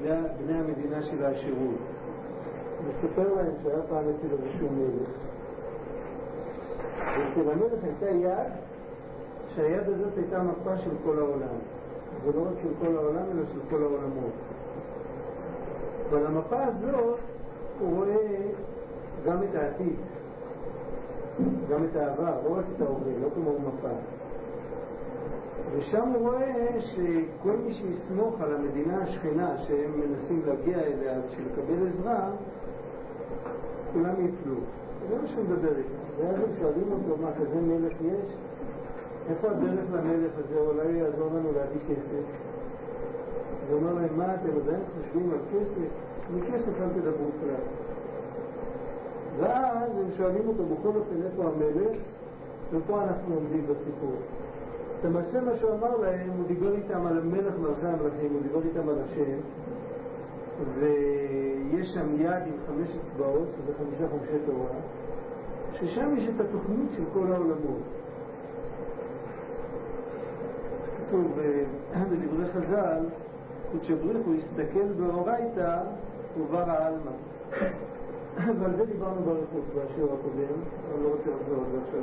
בני המדינה של העשירות. מספר להם שהיה פעם אצל איזשהו מלך, ואצל המלך הייתה יד, שהיד הזאת הייתה מפה של כל העולם, ולא רק של כל העולם אלא של כל העולמות. ועל המפה הזאת הוא רואה גם את העתיד, גם את העבר, לא רק את ההווה, לא כמו מפה. ושם הוא רואה שכל מי שיסמוך על המדינה השכנה שהם מנסים להגיע אליה בשביל לקבל עזרה, כולם יפלו. זה מה שהוא מדבר איתם. ואז הם שואלים אותו, מה, כזה מלך יש? איפה הדרך למלך הזה? אולי יעזור לנו להביא כסף. הוא אומר להם, מה, אתם עדיין חושבים על כסף? מכסף אל תדברו כלל. ואז הם שואלים אותו, בכל אופן, איפה המלך? ופה אנחנו עומדים בסיפור. למעשה מה שהוא אמר להם, הוא דיבר איתם על המלך מלכי המלכים, הוא דיבר איתם על השם, ויש שם יד עם 5 אצבעות, שזה 5 חומשי תורה, ששם יש את התוכנית של כל העולמות. כתוב בדברי חז"ל, קודשבריך הוא הסתכל באורייתא ובר העלמא. ועל זה דיברנו ברכות בשיעור הקודם, אני לא רוצה לחזור על זה עכשיו.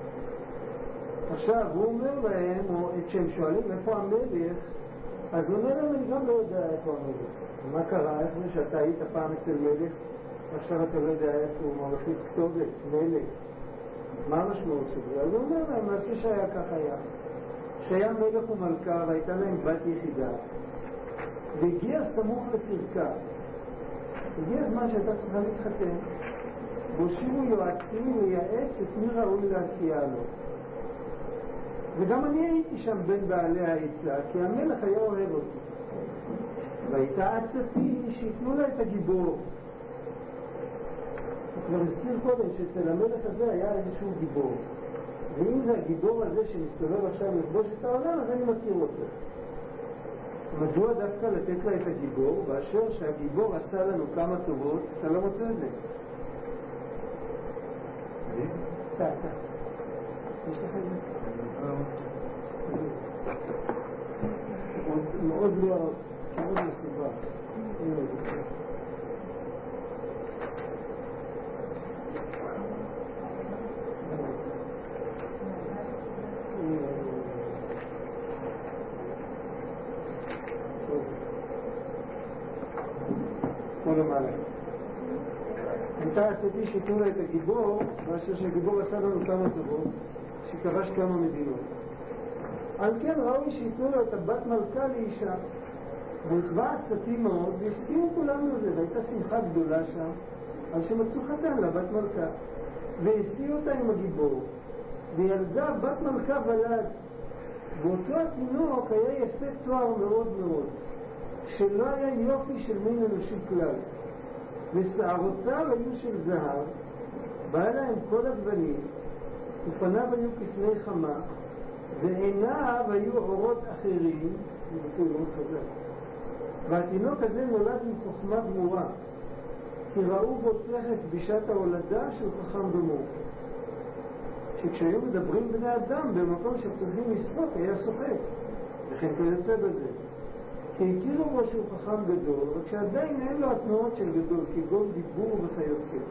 עכשיו הוא אומר להם, או כשהם שואלים איפה המלך, אז הוא אומר להם, אני גם לא יודע איפה המלך. מה קרה? איך זה שאתה היית פעם אצל מלך, עכשיו אתה לא יודע איפה הוא מרחיב כתובת, מלך. מה המשמעות של זה? אז הוא אומר להם, מעשה שהיה כך היה. שהיה מלך ומלכה והייתה להם בת יחידה, והגיע סמוך לפרקה. הגיע הזמן שהייתה צריכה להתחתן, והושיבו יועצים לייעץ את מי ראוי לעשייה לו. וגם אני הייתי שם בין בעלי העצה, כי המלך היה אוהב אותי. והייתה עצתי שיתנו לה את הגיבור. הוא כבר הזכיר קודם שאצל המלך הזה היה איזשהו גיבור. ואם זה הגיבור הזה שמסתובב עכשיו לכבוש את העולם, אז אני מכיר אותו. מדוע דווקא לתת לה את הגיבור, באשר שהגיבור עשה לנו כמה טובות, אתה לא רוצה את זה? אתה. יש לך את זה? מאוד לא, מאוד מסובך. כמו למעלה. הייתה עצתי שיתנו לה את הגיבור, באשר שהגיבור עשה לנו כמה טובות, שכבש כמה מדינות. על כן ראוי שיתנו לו את הבת מלכה לאישה. והתבע עצתי מאוד, והסכימו כולם לזה, והייתה שמחה גדולה שם, על שמצאו חתן לבת מלכה. והסיעו אותה עם הגיבור, וילדה בת מלכה ולד. ואותו התינוק היה יפה תואר מאוד מאוד, שלא היה יופי של מין אנושי כלל. ושערותיו היו של זהב, בא להם כל הגוונים, ופניו היו כפני חמה, ועיניו היו אורות אחרים, זה מאוד חזק. והתינוק הזה נולד עם חוכמה גמורה, כי ראו בו תכף בשעת ההולדה של חכם גמור. שכשהיו מדברים בני אדם במקום שצריכים לשחוק, היה שוחק, וכן כיוצא בזה. כי הכירו בו שהוא חכם גדול, רק שעדיין אין לו התנועות של גדול, כגון דיבור וכיוצא.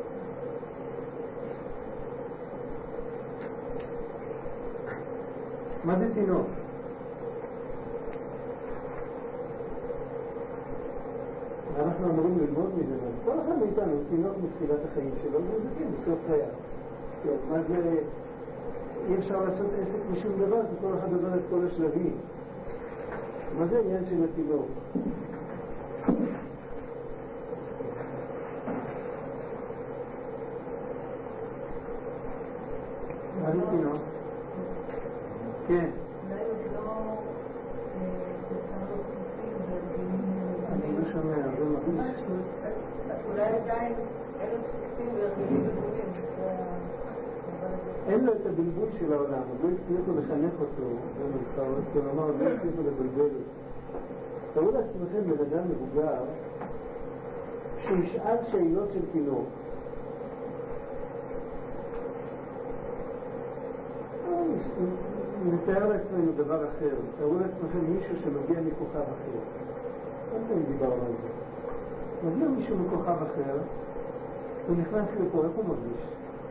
מה זה תינוק? אנחנו אמורים ללמוד מזה, כל אחד מאיתנו הוא תינוק מתחילת החיים שלו, וזה כן, בסוף חייו. מה זה, אי אפשר לעשות עסק משום דבר, כי כל אחד עובר את כל השלבים. מה זה עניין של התינוק? מה זה תינוק? כן. אני לא שומע, זה מרגיש. אולי עדיין אין לו דפוסים והרגלים בגולים. אין לו את הבלבול של העולם, לא הצליחו לחנך אותו, כלומר, לא הצליחו לבלבל אותו. תראו לעצמכם בן אדם מבוגר שישאל שאלות של תינוק. נתאר לעצמנו דבר אחר, תראו לעצמכם מישהו שמגיע מכוכב אחר. פעמים דיברנו על זה. מגיע מישהו מכוכב אחר, הוא נכנס לפה, איך הוא מרגיש?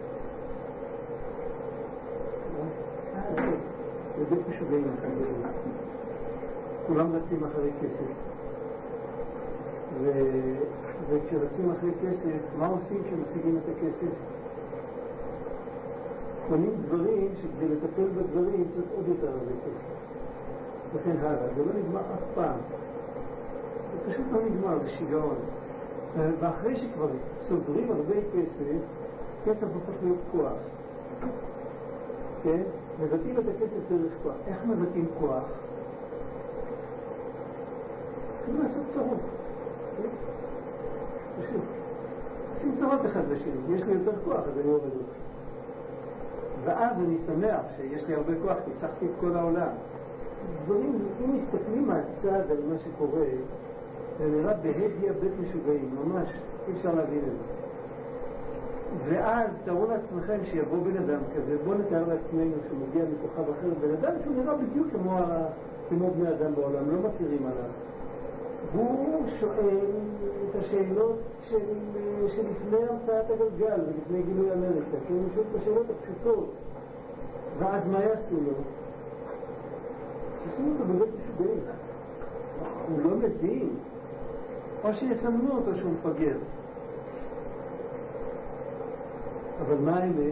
זה בית משוגעים אחד גדול. כולם רצים אחרי כסף. וכשרצים אחרי כסף, מה עושים כשמשיגים את הכסף? קונים דברים שכדי לטפל בדברים צריך עוד יותר הרבה כסף. וכן הלאה, זה לא נגמר אף פעם. זה פשוט לא נגמר, זה שיגעון. ואחרי שכבר סוגרים הרבה כסף, כסף הופך להיות כוח. כן? מבטאים את הכסף דרך כוח. איך מבטאים כוח? צריכים לעשות צרות. פשוט. עושים צרות אחד לשני. יש לי יותר כוח, אז אני עובד אותך. ואז אני שמח שיש לי הרבה כוח, כי הצלחתי את כל העולם. דברים, אם מסתכלים מהצד על מה שקורה, זה נראה בהדיה בית משוגעים, ממש, אי אפשר להבין את זה. ואז תראו לעצמכם שיבוא בן אדם כזה, בואו נתאר לעצמנו שהוא מגיע מכוכב אחר, בן אדם שהוא נראה בדיוק כמו בני אדם בעולם, לא מכירים עליו. והוא שואל את השאלות שלפני המצאת הגלגל ולפני גילוי אמריקה, כי הוא שואל את השאלות הפשוטות. ואז מה יעשו לו? ישימו אותו בבית משוגעים. הוא לא מבין. או שיסמנו אותו שהוא מפגר. אבל מה האמת?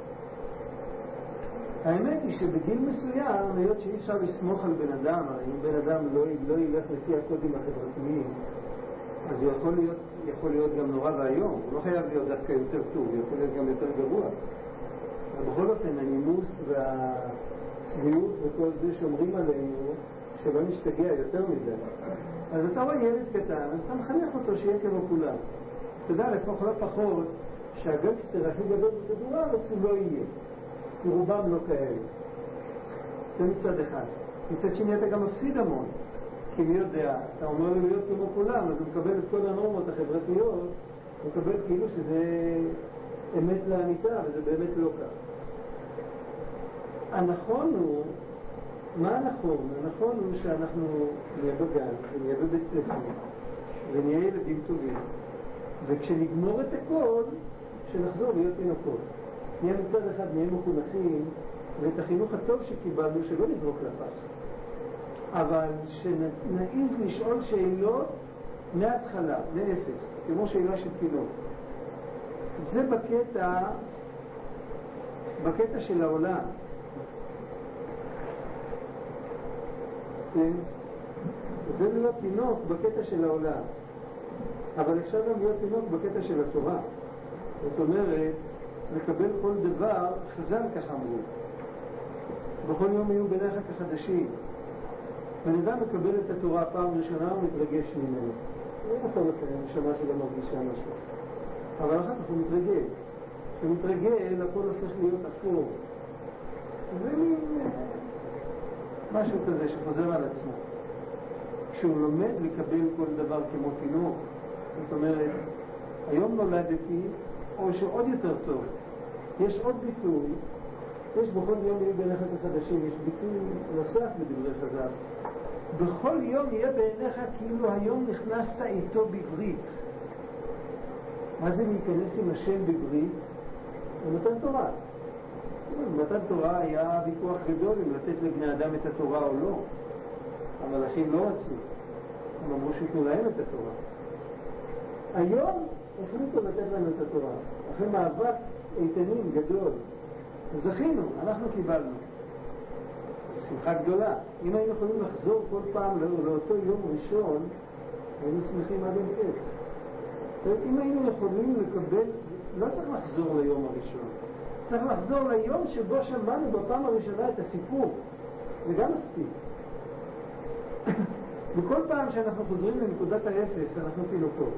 האמת היא שבגיל מסוים, היות שאי אפשר לסמוך על בן אדם, אם בן אדם לא ילך לפי הקודים החברתיים, אז הוא יכול להיות גם נורא והיום. הוא לא חייב להיות דווקא יותר טוב, הוא יכול להיות גם יותר גרוע. אבל בכל אופן, הנימוס והצביעות וכל זה שאומרים עלינו, שלא נשתגע יותר מדי. אז אתה רואה ילד קטן, אז אתה מחנך אותו שיהיה כמו כולם. אז תדע לפחות לא פחות שהגנגסטר הכי גדול בכדור הארץ הוא לא יהיה. כי רובם לא כאלה. זה מצד אחד. מצד שני אתה גם מפסיד המון. כי מי יודע, אתה אומר לו להיות כמו כולם, אז הוא מקבל את כל הנורמות החברתיות, הוא מקבל כאילו שזה אמת לאמיתה, וזה באמת לא כך. הנכון הוא, מה הנכון? הנכון הוא שאנחנו נהיה בגן, ונהיה בבית ספר, ונהיה ילדים טובים. וכשנגמור את הכל, שנחזור להיות תינוקות. נהיה מצד אחד, נהיה מחונכים, ואת החינוך הטוב שקיבלנו, שלא נזרוק לפח. אבל שנעיז לשאול שאלות מההתחלה, מאפס, כמו שאלה של תינוק. זה בקטע של העולם. זה להיות תינוק בקטע של העולם. אבל אפשר גם להיות תינוק בקטע של התורה. זאת אומרת, לקבל כל דבר, חז"ל כך אמרו. בכל יום יהיו בניך כחדשים. בן אדם מקבל את התורה פעם ראשונה, הוא מתרגש ממנו. לא יכול לקיים, נשמה שלא מרגישה משהו. אבל אחר כך הוא מתרגל. כשהוא מתרגל, הכל הופך להיות אפור. זה מין משהו כזה שחוזר על עצמו. כשהוא לומד לקבל כל דבר כמו תינוק, זאת אומרת, היום נולדתי, או שעוד יותר טוב. יש עוד ביטוי, יש בכל יום יהיו בעיניך כחדשים, יש ביטוי נוסף בדברי חז"ל. בכל יום יהיה בעיניך כאילו היום נכנסת איתו בברית. מה זה להיכנס עם השם בברית? במתן תורה. במתן תורה היה ויכוח גדול אם לתת לבני אדם את התורה או לא. המלאכים לא רצו. הם אמרו שיתנו להם את התורה. היום החליטו לתת לנו את התורה. אחרי מאבק איתנים גדול. זכינו, אנחנו קיבלנו. שמחה גדולה. אם היינו יכולים לחזור כל פעם לאותו יום ראשון, היינו שמחים עד אין קץ. אם היינו יכולים לקבל, לא צריך לחזור ליום הראשון. צריך לחזור ליום שבו שמענו בפעם הראשונה את הסיפור. זה גם מספיק. וכל פעם שאנחנו חוזרים לנקודת האפס, אנחנו תינוקות.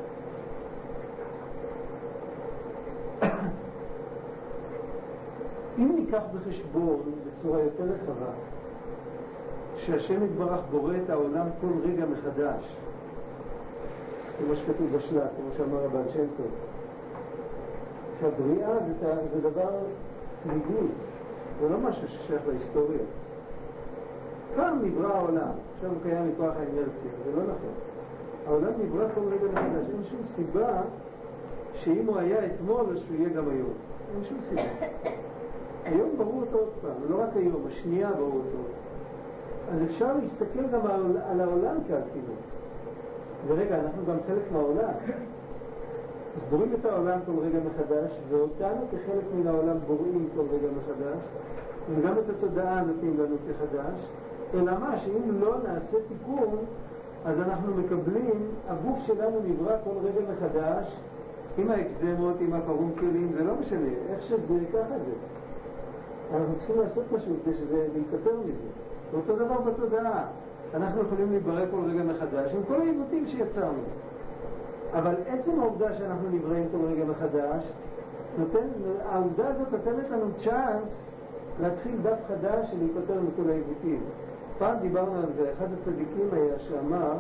אם ניקח בחשבון בצורה יותר רחבה שהשם יתברך בורא את העולם כל רגע מחדש, כמו שכתוב בשלט, כמו שאמר הבעל שם טוב, שהבריאה זה דבר תמידי, זה לא משהו ששייך להיסטוריה. פעם נברא העולם, עכשיו הוא קיים מכוח האנרציה, זה לא נכון. העולם נברא כל רגע מחדש. אין שום סיבה שאם הוא היה אתמול, אז שהוא יהיה גם היום. אין שום סיבה. היום בראו אותו עוד פעם, לא רק היום, השנייה בראו אותו. אז אפשר להסתכל גם על העולם כאילו. ורגע, אנחנו גם חלק מהעולם. אז בוראים את העולם כל רגע מחדש, ואותנו כחלק מן העולם בוראים כל רגע מחדש, וגם את התודעה נותנים לנו כחדש, אלא מה, שאם לא נעשה תיקון, אז אנחנו מקבלים, הגוף שלנו נברא כל רגע מחדש, עם האקזמות, עם הפרונקלים, זה לא משנה, איך שזה, ככה זה. אנחנו צריכים לעשות משהו כדי שזה להיפטר מזה. ואותו דבר בתודעה, אנחנו יכולים להיברא כל רגע מחדש, עם כל העיוותים שיצרנו. אבל עצם העובדה שאנחנו נבראים כל רגע מחדש, העובדה הזאת נותנת לנו צ'אנס להתחיל דף חדש ולהיפטר מכל העיוותים. פעם דיברנו על זה, אחד הצדיקים היה שאמר,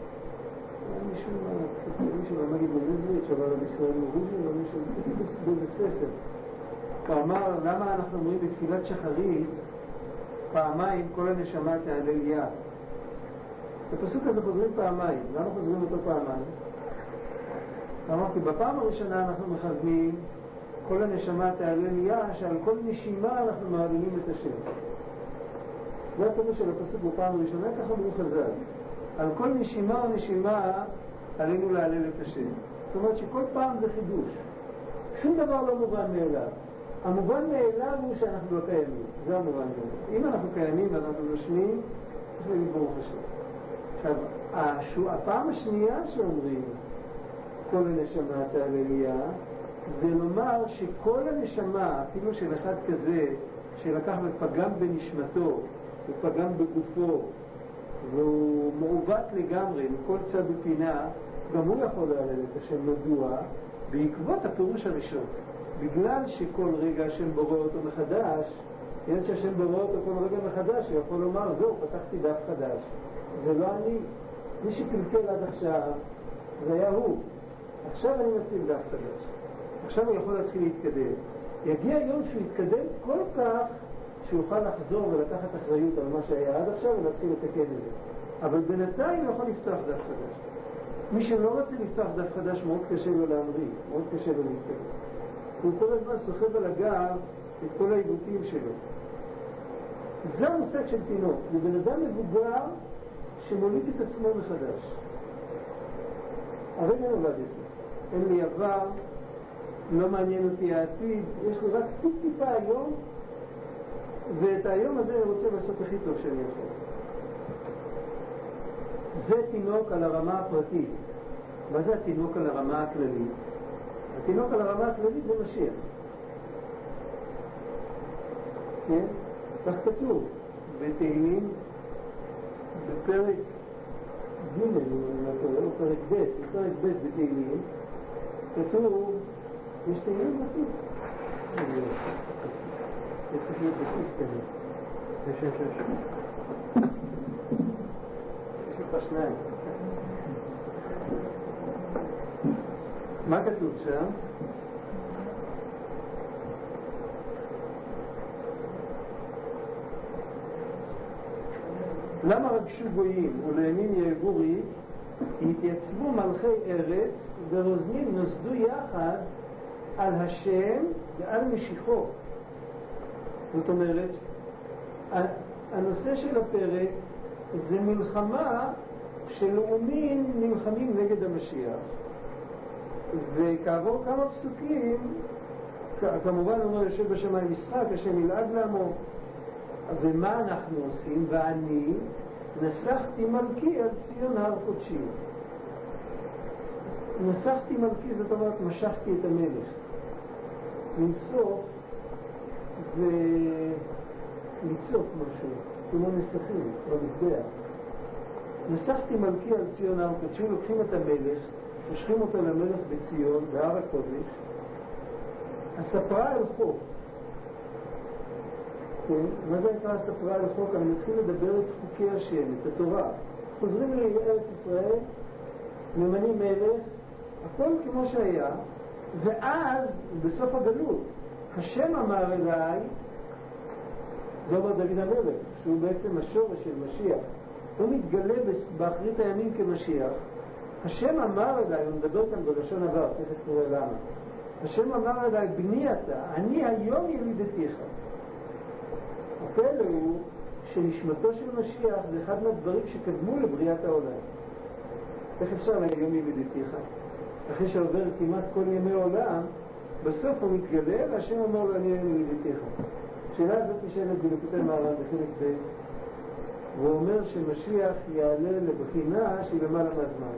מישהו מהמגיד מנזריץ' אבל על ישראל מרוז'י, או מישהו באיזה ספר. הוא אמר, למה אנחנו אומרים בתפילת שחרית, פעמיים כל הנשמה תעלה יד? בפסוק הזה חוזרים פעמיים. למה חוזרים אותו פעמיים? אמרתי, בפעם הראשונה אנחנו מכוונים כל הנשמה תעלה יד, שעל כל נשימה אנחנו מעלימים את השם. זה הפירוש של הפסוק בפעם הראשונה, ככה אמרו חז"ל. על כל נשימה או נשימה עלינו להלל את השם. זאת אומרת שכל פעם זה חידוש. שום דבר לא מובן מאליו. המובן מאליו הוא שאנחנו לא קיימים. זה המובן מאליו. אם אנחנו קיימים ואנחנו נושמים, צריך להגיד ברוך השם. עכשיו, הפעם השנייה שאומרים כל הנשמה תעלה זה לומר שכל הנשמה, אפילו של אחד כזה שלקח ופגם בנשמתו ופגם בגופו והוא מעוות לגמרי מכל צד ופינה, גם הוא יכול להלל את השם. מדוע? בעקבות הפירוש הראשון. בגלל שכל רגע השם בורא אותו מחדש, אין שהשם בורא אותו כל רגע מחדש, הוא יכול לומר, זהו, פתחתי דף חדש. זה לא אני. מי שקלקל עד עכשיו, זה היה הוא. עכשיו אני מתחיל דף חדש. עכשיו הוא יכול להתחיל להתקדם. יגיע יום שהוא יתקדם כל כך שיוכל לחזור ולקחת אחריות על מה שהיה עד עכשיו ולהתחיל לתקן את זה. אבל בינתיים הוא יכול לפתוח דף חדש. מי שלא רוצה לפתוח דף חדש מאוד קשה לו להמריא, מאוד קשה לו להתקדם. הוא כל הזמן סוחב על הגב את כל העיוותים שלו. זה המושג של תינוק. זה בן אדם מבוגר שמוליד את עצמו מחדש. הרגע נולדתי. אין לי עבר, לא מעניין אותי העתיד, יש לי רק טיפה היום, ואת היום הזה אני רוצה לעשות הכי טוב שאני יכול. זה תינוק על הרמה הפרטית. מה זה התינוק על הרמה הכללית? התינוק על הרמה הכללית זה משיח. כן? כך כתוב בתהילים בפרק ג' או פרק ב', בפרק ב' בתהילים כתוב, יש תהילים בתים. זה צריך להיות בסיס כזה. יש לי כבר שניים. מה כתוב שם? למה רגשו גויים ולימין יאהבו ריב, התייצבו מלכי ארץ ורוזנים נוסדו יחד על השם ועל משיחו. זאת אומרת, הנושא של הפרק זה מלחמה שלאומים נלחמים נגד המשיח, וכעבור כמה פסוקים כמובן אומר יושב בשמיים משחק, השם ילעג לעמו. ומה אנחנו עושים? ואני נסחתי מלכי על ציון הר קודשי. נסחתי מלכי זאת אומרת משכתי את המלך. לנסוך זה לצוק משהו, כמו נסכים במזבח. נסחתי מלכי על ציון הר קודשי, לוקחים את המלך, מושכים אותו למלך בציון, בהר הקודש, הספרה אל חוק. כן? מה זה נקרא הספרה אל חוק? אני מתחיל לדבר את חוקי השם, את התורה. חוזרים לארץ ישראל, ממנים מלך, הכל כמו שהיה, ואז בסוף הגלות, השם אמר אליי, זה אומר דוד המלך, שהוא בעצם השורש של משיח. הוא מתגלה באחרית הימים כמשיח, השם אמר אליי, הוא מדבר כאן בלשון עבר, תכף נראה למה. השם אמר אליי, בני אתה, אני היום ילידתיך. הפלא הוא שנשמתו של משיח זה אחד מהדברים שקדמו לבריאת העולם. איך אפשר היום ילידתיך? אחרי שעובר כמעט כל ימי העולם, בסוף הוא מתגלה, והשם אומר לו, אני היום ילידתיך. השאלה הזאת נשאלת בליקוטי מהר"ן בחלק ב', והוא אומר שמשיח יעלה לבחינה שהיא למעלה מהזמן.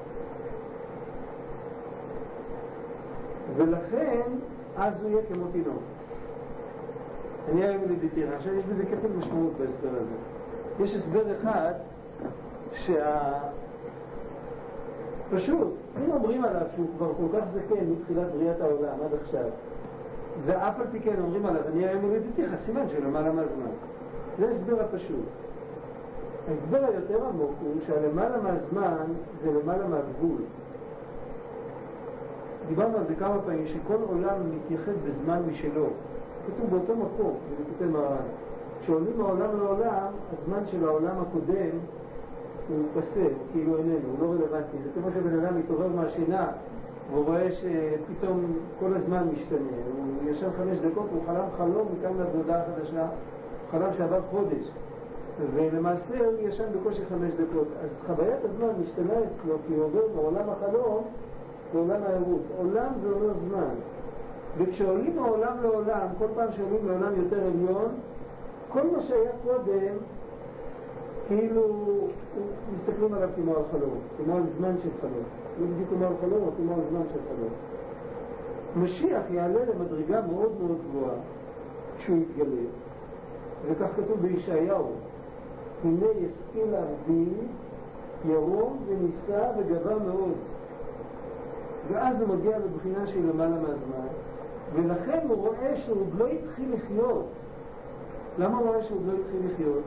ולכן, אז הוא יהיה כמו תינוק. אני היום ילידתיך. עכשיו יש בזה כפל משמעות בהסבר הזה. יש הסבר אחד פשוט, אם אומרים עליו שהוא כבר כל כך זקן מתחילת בריאת העולם עד עכשיו, ואף על פי כן אומרים עליו, אני היום ילידתיך, סימן שלמעלה מהזמן. זה הסבר הפשוט. ההסבר היותר עמוק הוא שהלמעלה מהזמן זה למעלה מהגבול. דיברנו על זה כמה פעמים שכל עולם מתייחד בזמן משלו. כתוב באותו מקום, בליקוטי מהר"ן. כשעולים מעולם לעולם, הזמן של העולם הקודם הוא פסה, הוא כאילו איננו, הוא לא רלוונטי. זה כמו שבן אדם מתעורר מהשינה והוא רואה שפתאום כל הזמן משתנה. הוא ישן 5 דקות, הוא חלם חלום מכאן לעבודה חדשה, הוא חלם שעבר חודש. ולמעשה הוא ישן בקושי 5 דקות. אז חוויית הזמן משתנה אצלו כי הוא עובר מעולם החלום לעולם הערות. עולם זה אומר זמן. וכשעולים מעולם לעולם, כל פעם שעולים לעולם יותר עליון, כל מה שהיה קודם, כאילו מסתכלים עליו כמו על חלום, כמו על זמן של חלום. לא בדיוק כמו על חלום, או כמו על זמן של חלום. משיח יעלה למדרגה מאוד מאוד גבוהה כשהוא יתגלה, וכך כתוב בישעיהו, הנה ישכיל ארדי, ירום ונישא וגבה מאוד. ואז הוא מגיע לבחינה שהיא למעלה מהזמן, ולכן הוא רואה שהוא עוד לא התחיל לחיות. למה הוא רואה שהוא עוד לא התחיל לחיות?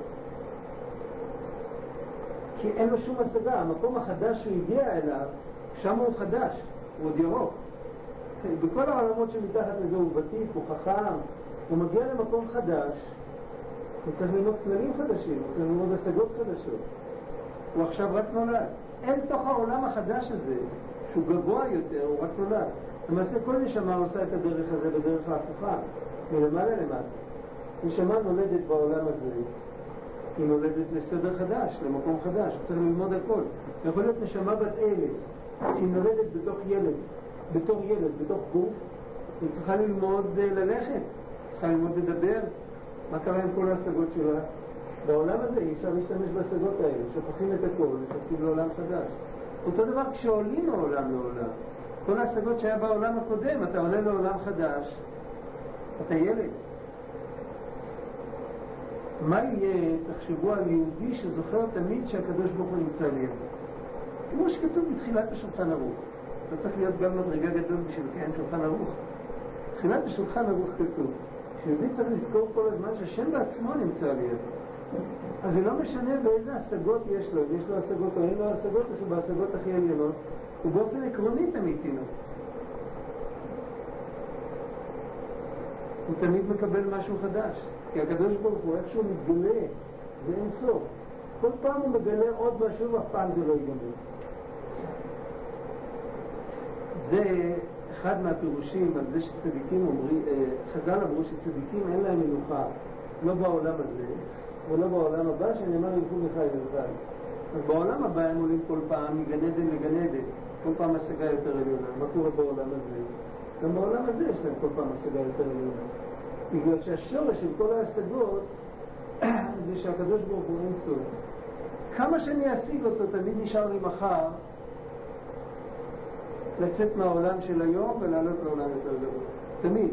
כי אין לו שום השגה. המקום החדש שהוא הגיע אליו, שם הוא חדש, הוא עוד ירוק. בכל העולמות שמתחת לזה הוא ותיק, הוא חכם, הוא מגיע למקום חדש, הוא צריך ללמוד כללים חדשים, הוא צריך ללמוד השגות חדשות. הוא עכשיו רק נולד. אין תוך העולם החדש הזה, שהוא גבוה יותר, הוא רק נולד. למעשה כל נשמה עושה את הדרך הזה בדרך ההפוכה, מלמעלה למטה. נשמה נולדת בעולם הזה, היא נולדת לסדר חדש, למקום חדש, צריך ללמוד הכל. יכול להיות נשמה בת 1000, שהיא נולדת בתור ילד, בתוך גוף, היא צריכה ללמוד ללכת, צריכה ללמוד לדבר. מה קרה עם כל ההשגות שלה? בעולם הזה אי אפשר להשתמש בהשגות האלה, שוכחים את הכל, נכנסים לעולם חדש. אותו דבר כשעולים מעולם לעולם. כל ההשגות שהיה בעולם הקודם, אתה עולה לעולם חדש, אתה ילד. מה יהיה, תחשבו על יהודי שזוכר תמיד שהקדוש ברוך הוא נמצא לידו. כמו שכתוב בתחילת השולחן ערוך. אתה צריך להיות גם מדרגה גדול בשביל לקיים שולחן ערוך. בתחילת השולחן ערוך כתוב, שיהודי צריך לזכור כל הזמן שהשם בעצמו נמצא לידו. אז זה לא משנה באיזה השגות יש לו, אם יש לו השגות או אין לו השגות, או שבהשגות הכי עליונות, הוא באופן עקרוני תמיד תינוק. הוא תמיד מקבל משהו חדש, כי הקדוש ברוך הוא איכשהו מתגלה, זה אין סוף. כל פעם הוא מגלה עוד משהו ואף פעם זה לא ייגמר. זה אחד מהפירושים על זה שצדיקים אומרים, חז"ל אמרו שצדיקים אין להם מנוחה, לא בעולם הזה ולא בעולם הבא, שנאמר ילכו מחי ולחי. אז בעולם הבא הם עולים כל פעם מגן עדן לגן עדן, כל פעם השגה יותר עליונה. מה קורה בעולם הזה? גם בעולם הזה יש להם כל פעם השגה יותר עליונה. בגלל שהשורש של כל ההשגות זה שהקדוש ברוך הוא אין סוף. כמה שאני אשיג אותו תמיד נשאר לי מחר לצאת מהעולם של היום ולעלות לעולם יותר גדול. תמיד.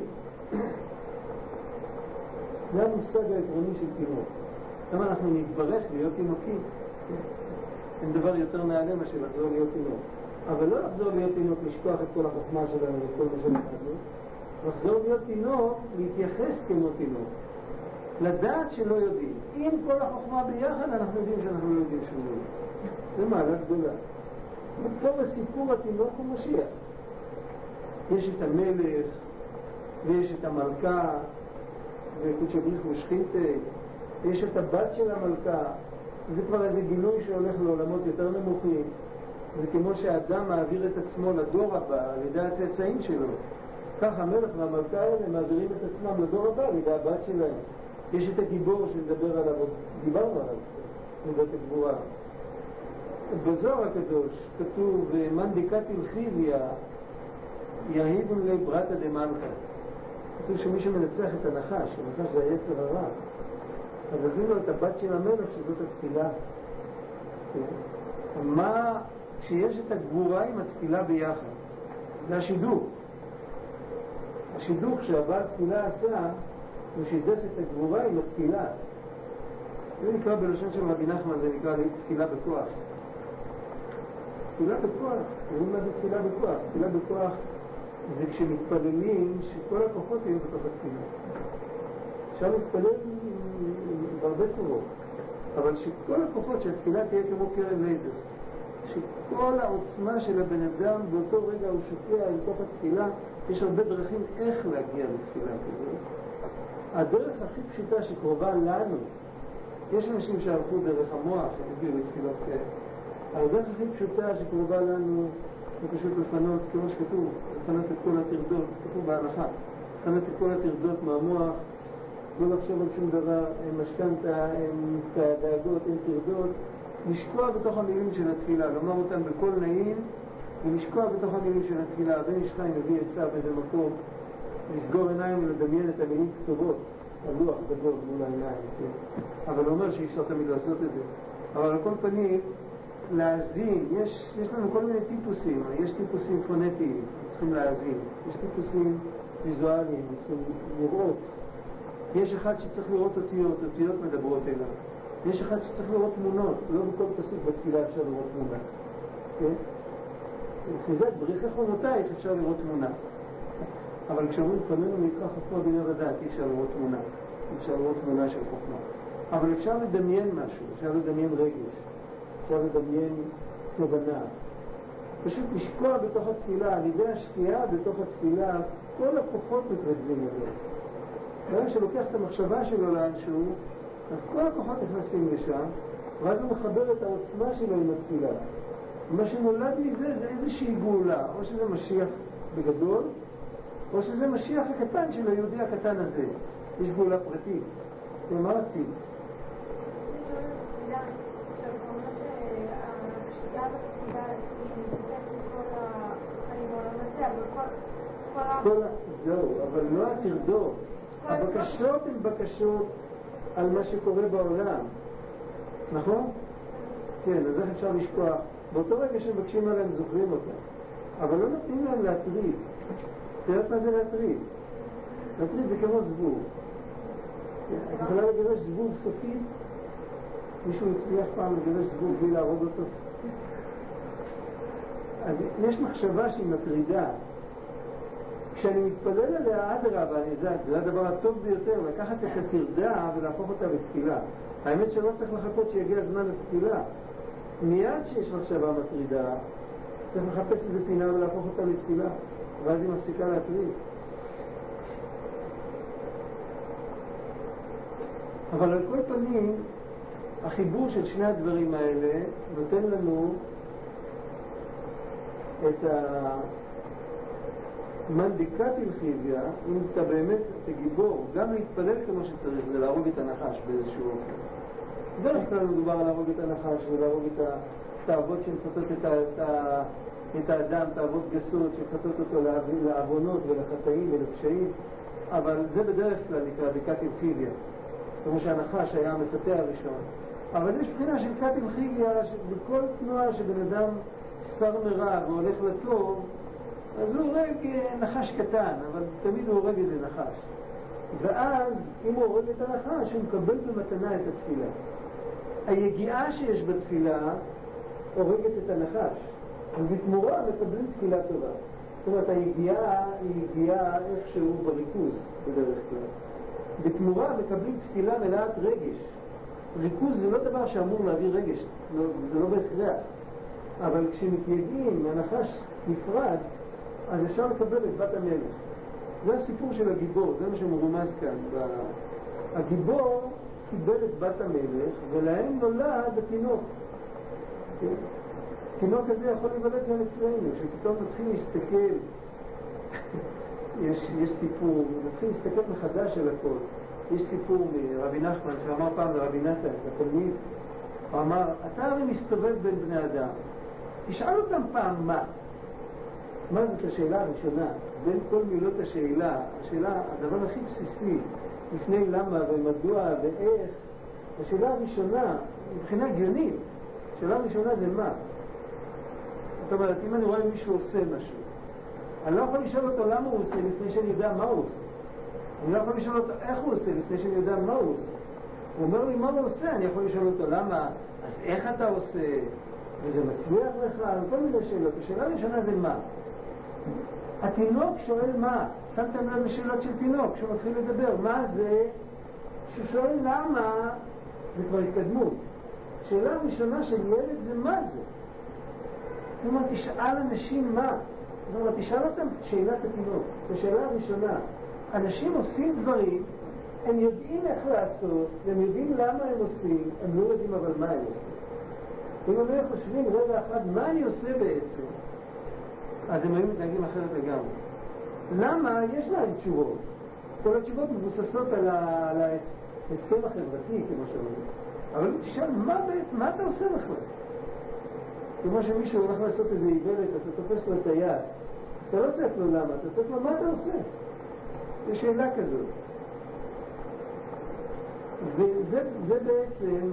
זה המושג העקרוני של תינוק. למה אנחנו נתברך להיות תינוקים? אין דבר יותר נעלה מה שלחזור להיות תינוק. אבל לא לחזור להיות תינוק, לשכוח את כל החוכמה שלנו וכל מה שלנו. לחזור להיות תינוק, להתייחס כמו תינוק. לדעת שלא יודעים. אם כל החוכמה ביחד, אנחנו יודעים שאנחנו לא יודעים שום דבר. זה מעלה גדולה. פה בסיפור התינוק הוא משיח. יש את המלך, ויש את המלכה, וקודשא בריך הוא שכינתה, ויש את הבת של המלכה. זה כבר איזה גילוי שהולך לעולמות יותר נמוכים. זה כמו שהאדם מעביר את עצמו לדור הבא על ידי הצאצאים שלו. כך המלך והמלכה האלה מעבירים את עצמם לדור הבא על ידי הבת שלהם. יש את הגיבור שנדבר עליו, דיברנו עליו, מידת הגבורה. בזוהר הקדוש כתוב מנדיקת הלחיביה יהידון לברתא דמלכא. כתוב שמי שמנצח את הנחש, הנחש זה היצר הרע, אז נביא לו את הבת של המלך שזאת התפילה. מה כשיש את הגבורה עם התפילה ביחד? זה השידוך. השידוך שהבעל תפילה עשה הוא שידך את הגבורה עם התפילה. זה נקרא בלשון של רבי נחמן, זה נקרא תפילה בכוח. תפילה בכוח, תראו מה זה תפילה בכוח. תפילה בכוח זה כשמתפללים שכל הכוחות יהיו בתוך התפילה. אפשר להתפלל בהרבה צורות, אבל שכל הכוחות שהתפילה תהיה כמו קרן לייזר, שכל העוצמה של הבן אדם באותו רגע הוא שוקע אל תוך התפילה. יש הרבה דרכים איך להגיע לתפילה כזאת. הדרך הכי פשוטה שקרובה לנו, יש אנשים שהלכו דרך המוח, הם הגיעו לתפילות כאלה. הדרך הכי פשוטה שקרובה לנו זה פשוט לפנות, כמו שכתוב, לפנות את כל הטרדות, כתוב בהנחה, לפנות את כל הטרדות מהמוח, לא לחשוב על שום דבר, אין משכנתה, אין דאגות, אין טרדות, לשקוע בתוך המילים של התפילה, לומר אותם בכל נעים, ולשקוע בתוך המילים של התפילה. הבן איש חיים מביא עצה באיזה מקום, לסגור עיניים ולדמיין את המילים כתובות, הלוח גדול מול העיניים, כן? אבל הוא אומר שאי אפשר תמיד לעשות את זה. אבל על כל פנים, להאזין, יש לנו כל מיני טיפוסים, יש טיפוסים פונטיים, צריכים להאזין, יש טיפוסים ויזואליים, צריכים לראות. יש אחד שצריך לראות אותיות, אותיות מדברות אליו. יש אחד שצריך לראות תמונות, לא בכל פסוק בתפילה אפשר לראות תמונה. כן? חיזק בריחי חומותייך אפשר לראות תמונה. אבל כשאומרים פנינו מקרא חוכמה בינה ודעת, אי אפשר לראות תמונה. אפשר לראות תמונה של חוכמה. אבל אפשר לדמיין משהו, אפשר לדמיין רגש, אפשר לדמיין תובנה. פשוט לשקוע בתוך התפילה, על ידי השקיעה בתוך התפילה, כל הכוחות מתרכזים אליו. ברגע שלוקח את המחשבה שלו לאנשהו, אז כל הכוחות נכנסים לשם, ואז הוא מחבר את העוצמה שלו עם התפילה. מה שנולד מזה זה איזושהי גאולה, או שזה משיח בגדול, או שזה משיח הקטן של היהודי הקטן הזה. יש גאולה פרטית. מה רצית? אני שואלת תפילה, עכשיו אתה אומר שהקשייה בתפילה היא נמצאת מכל החיים בעולם הזה, אבל זהו, אבל לא התרדות. הבקשות הן בקשות על מה שקורה בעולם, נכון? כן, אז איך אפשר לשכוח? באותו רגע שמבקשים עליהם זוכרים אותם, אבל לא נותנים להם להטריד. תראה מה זה להטריד. להטריד זה כמו זבוב. את יכולה לגרש זבוב סופי? מישהו הצליח פעם לגרש זבוב בלי להרוג אותו? אז יש מחשבה שהיא מטרידה. כשאני מתפלל עליה אדרבה, זה הדבר הטוב ביותר, לקחת את הטרדה ולהפוך אותה לתפילה. האמת שלא צריך לחכות שיגיע הזמן לתפילה. מיד שיש מחשבה מטרידה, צריך לחפש איזה פינה ולהפוך אותה לתפילה, ואז היא מפסיקה להטריד. אבל על כל פנים, החיבור של שני הדברים האלה נותן לנו את מנדיקת הלחיביה, אם אתה באמת תגיבור, גם להתפלל כמו שצריך, זה להרוג את הנחש באיזשהו אופן. בדרך כלל מדובר על להרוג את הנחש ולהרוג את התאוות שמפתות את האדם, תאוות גסות שמפתות אותו לעוונות ולחטאים ולפשעים, אבל זה בדרך כלל נקרא בקת הלחיביה, כמו שהנחש היה המפתה הראשון. אבל יש בחינה של קת הלחיביה, בכל תנועה שבן אדם סר מרע והולך לטוב, אז הוא הורג נחש קטן, אבל תמיד הוא הורג איזה נחש. ואז, אם הוא הורג את הנחש, הוא מקבל במתנה את התפילה. היגיעה שיש בתפילה הורגת את הנחש, ובתמורה מקבלים תפילה טובה. זאת אומרת, היגיעה היא יגיעה איכשהו בריכוז בדרך כלל. בתמורה מקבלים תפילה מלאת רגש. ריכוז זה לא דבר שאמור להביא רגש, זה לא בהכרח. אבל כשמתייגעים, הנחש נפרד, אז אפשר לקבל את בת המלך. זה הסיפור של הגיבור, זה מה שמרומז כאן. הגיבור קיבל את בת המלך, ולהם נולד התינוק. התינוק הזה יכול להיוולד גם אצלנו, שפתאום נתחיל להסתכל, יש סיפור, נתחיל להסתכל מחדש על הכל. יש סיפור מרבי נחמן שאמר פעם לרבי נתן, לתלמיד, הוא אמר, אתה הרי מסתובב בין בני אדם, תשאל אותם פעם מה? מה זאת השאלה הראשונה? בין כל מילות השאלה, הדבר הכי בסיסי, לפני למה ומדוע ואיך, השאלה הראשונה, מבחינה הגיונית, השאלה הראשונה זה מה? זאת אומרת, אם אני רואה מישהו עושה משהו, אני לא יכול לשאול אותו למה הוא עושה לפני שאני יודע מה הוא עושה. אני לא יכול לשאול אותו איך הוא עושה לפני שאני יודע מה הוא עושה. הוא אומר לי מה הוא עושה, אני יכול לשאול אותו למה, אז איך אתה עושה, וזה מצליח לך, כל מיני שאלות. השאלה הראשונה זה מה. התינוק שואל מה, שמתם לב בשאלות של תינוק, כשהוא מתחיל לדבר, מה זה, כשהוא שואל למה, זה כבר התקדמות. השאלה הראשונה של ילד זה מה זה. זאת אומרת, תשאל אנשים מה. זאת אומרת, תשאל אותם שאלת התינוק. השאלה הראשונה, אנשים עושים דברים, הם יודעים איך לעשות, הם יודעים למה הם עושים, הם לא יודעים אבל מה הם עושים. אם הם לא חושבים רגע אחד מה אני עושה בעצם, אז הם היו מתנהגים אחרת לגמרי. למה? יש להם תשובות. כל התשובות מבוססות על ההסכם החברתי, כמו שאומרים. אבל תשאל, מה אתה עושה בכלל? כמו שמישהו הולך לעשות איזה איוולת, אתה תופס לו את היד. אתה לא צריך לו למה, אתה צריך לו מה אתה עושה? זו שאלה כזאת. וזה בעצם,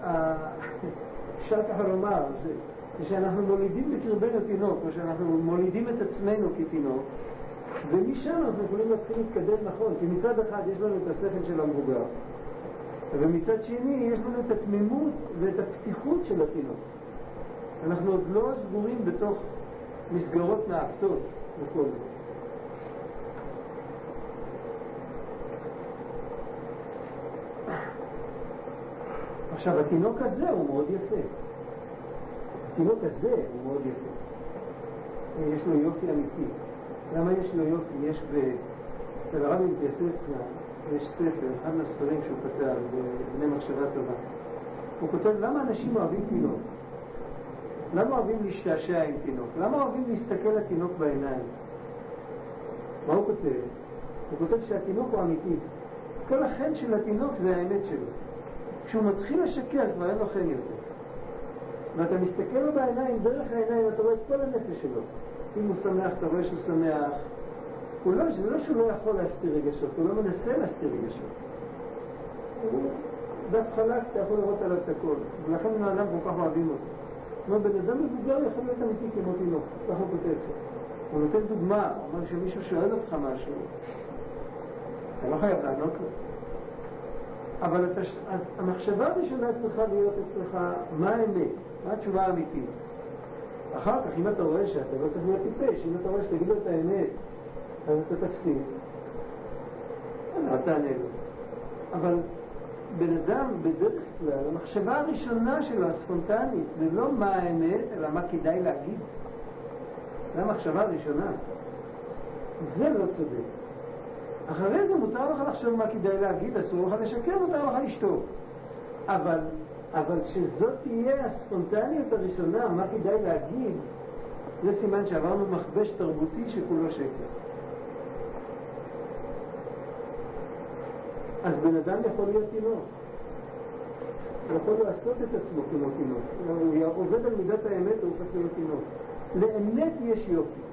אפשר ככה לומר, שאנחנו מולידים בקרבנו תינוק, או שאנחנו מולידים את עצמנו כתינוק, ומשם אנחנו יכולים להתחיל להתקדם נכון, כי מצד אחד יש לנו את השכל של המבוגר, ומצד שני יש לנו את התמימות ואת הפתיחות של התינוק. אנחנו עוד לא סגורים בתוך מסגרות מעוותות וכל זה. עכשיו, התינוק הזה הוא מאוד יפה. התינוק הזה הוא מאוד יפה. יש לו יופי אמיתי. למה יש לו יופי? יש אצל הרבי מפיאסצנה, יש ספר, אחד מהספרים שהוא כתב, בבני מחשבה טובה. הוא כותב, למה אנשים אוהבים תינוק? למה אוהבים להשתעשע עם תינוק? למה אוהבים להסתכל לתינוק בעיניים? מה הוא כותב? הוא כותב שהתינוק הוא אמיתי. כל החן של התינוק זה האמת שלו. כשהוא מתחיל לשקר כבר אין לו חן יותר. ואתה מסתכל לו בעיניים, דרך העיניים אתה רואה את כל הנפש שלו. אם הוא שמח, אתה רואה שהוא שמח. זה לא שהוא לא יכול להסתיר רגשות, הוא לא מנסה להסתיר רגשות. הוא דף חלק, אתה יכול לראות עליו את הכל. ולכן בן האדם כל כך אוהבים אותו. כמו בן אדם מבוגר יכול להיות אמיתי כמו תינוק, כך הוא כותב. הוא נותן דוגמה, הוא אומר שמישהו שואל אותך משהו, אתה לא חייב לענות לו. אבל המחשבה הראשונה צריכה להיות אצלך מה האמת, מה התשובה האמיתית. אחר כך, אם אתה רואה שאתה לא צריך להיות טיפש, אם אתה רואה שתגיד לו את האמת, אז אתה תפסיד. אז אל תענה לו. אבל בן אדם בדרך כלל, המחשבה הראשונה שלו, הספונטנית, זה לא מה האמת, אלא מה כדאי להגיד. זה המחשבה הראשונה. זה לא צודק. אחרי זה מותר לך לחשוב מה כדאי להגיד, אסור לך לשקר, מותר לך לשתוק. אבל שזאת תהיה הספונטניות הראשונה, מה כדאי להגיד, זה סימן שעברנו מכבש תרבותי שכולו שקר. אז בן אדם יכול להיות תינוק. הוא יכול לעשות את עצמו כמו תינוק. הוא עובד על מידת האמת, הוא הופך להיות תינוק. לאמת יש יופי.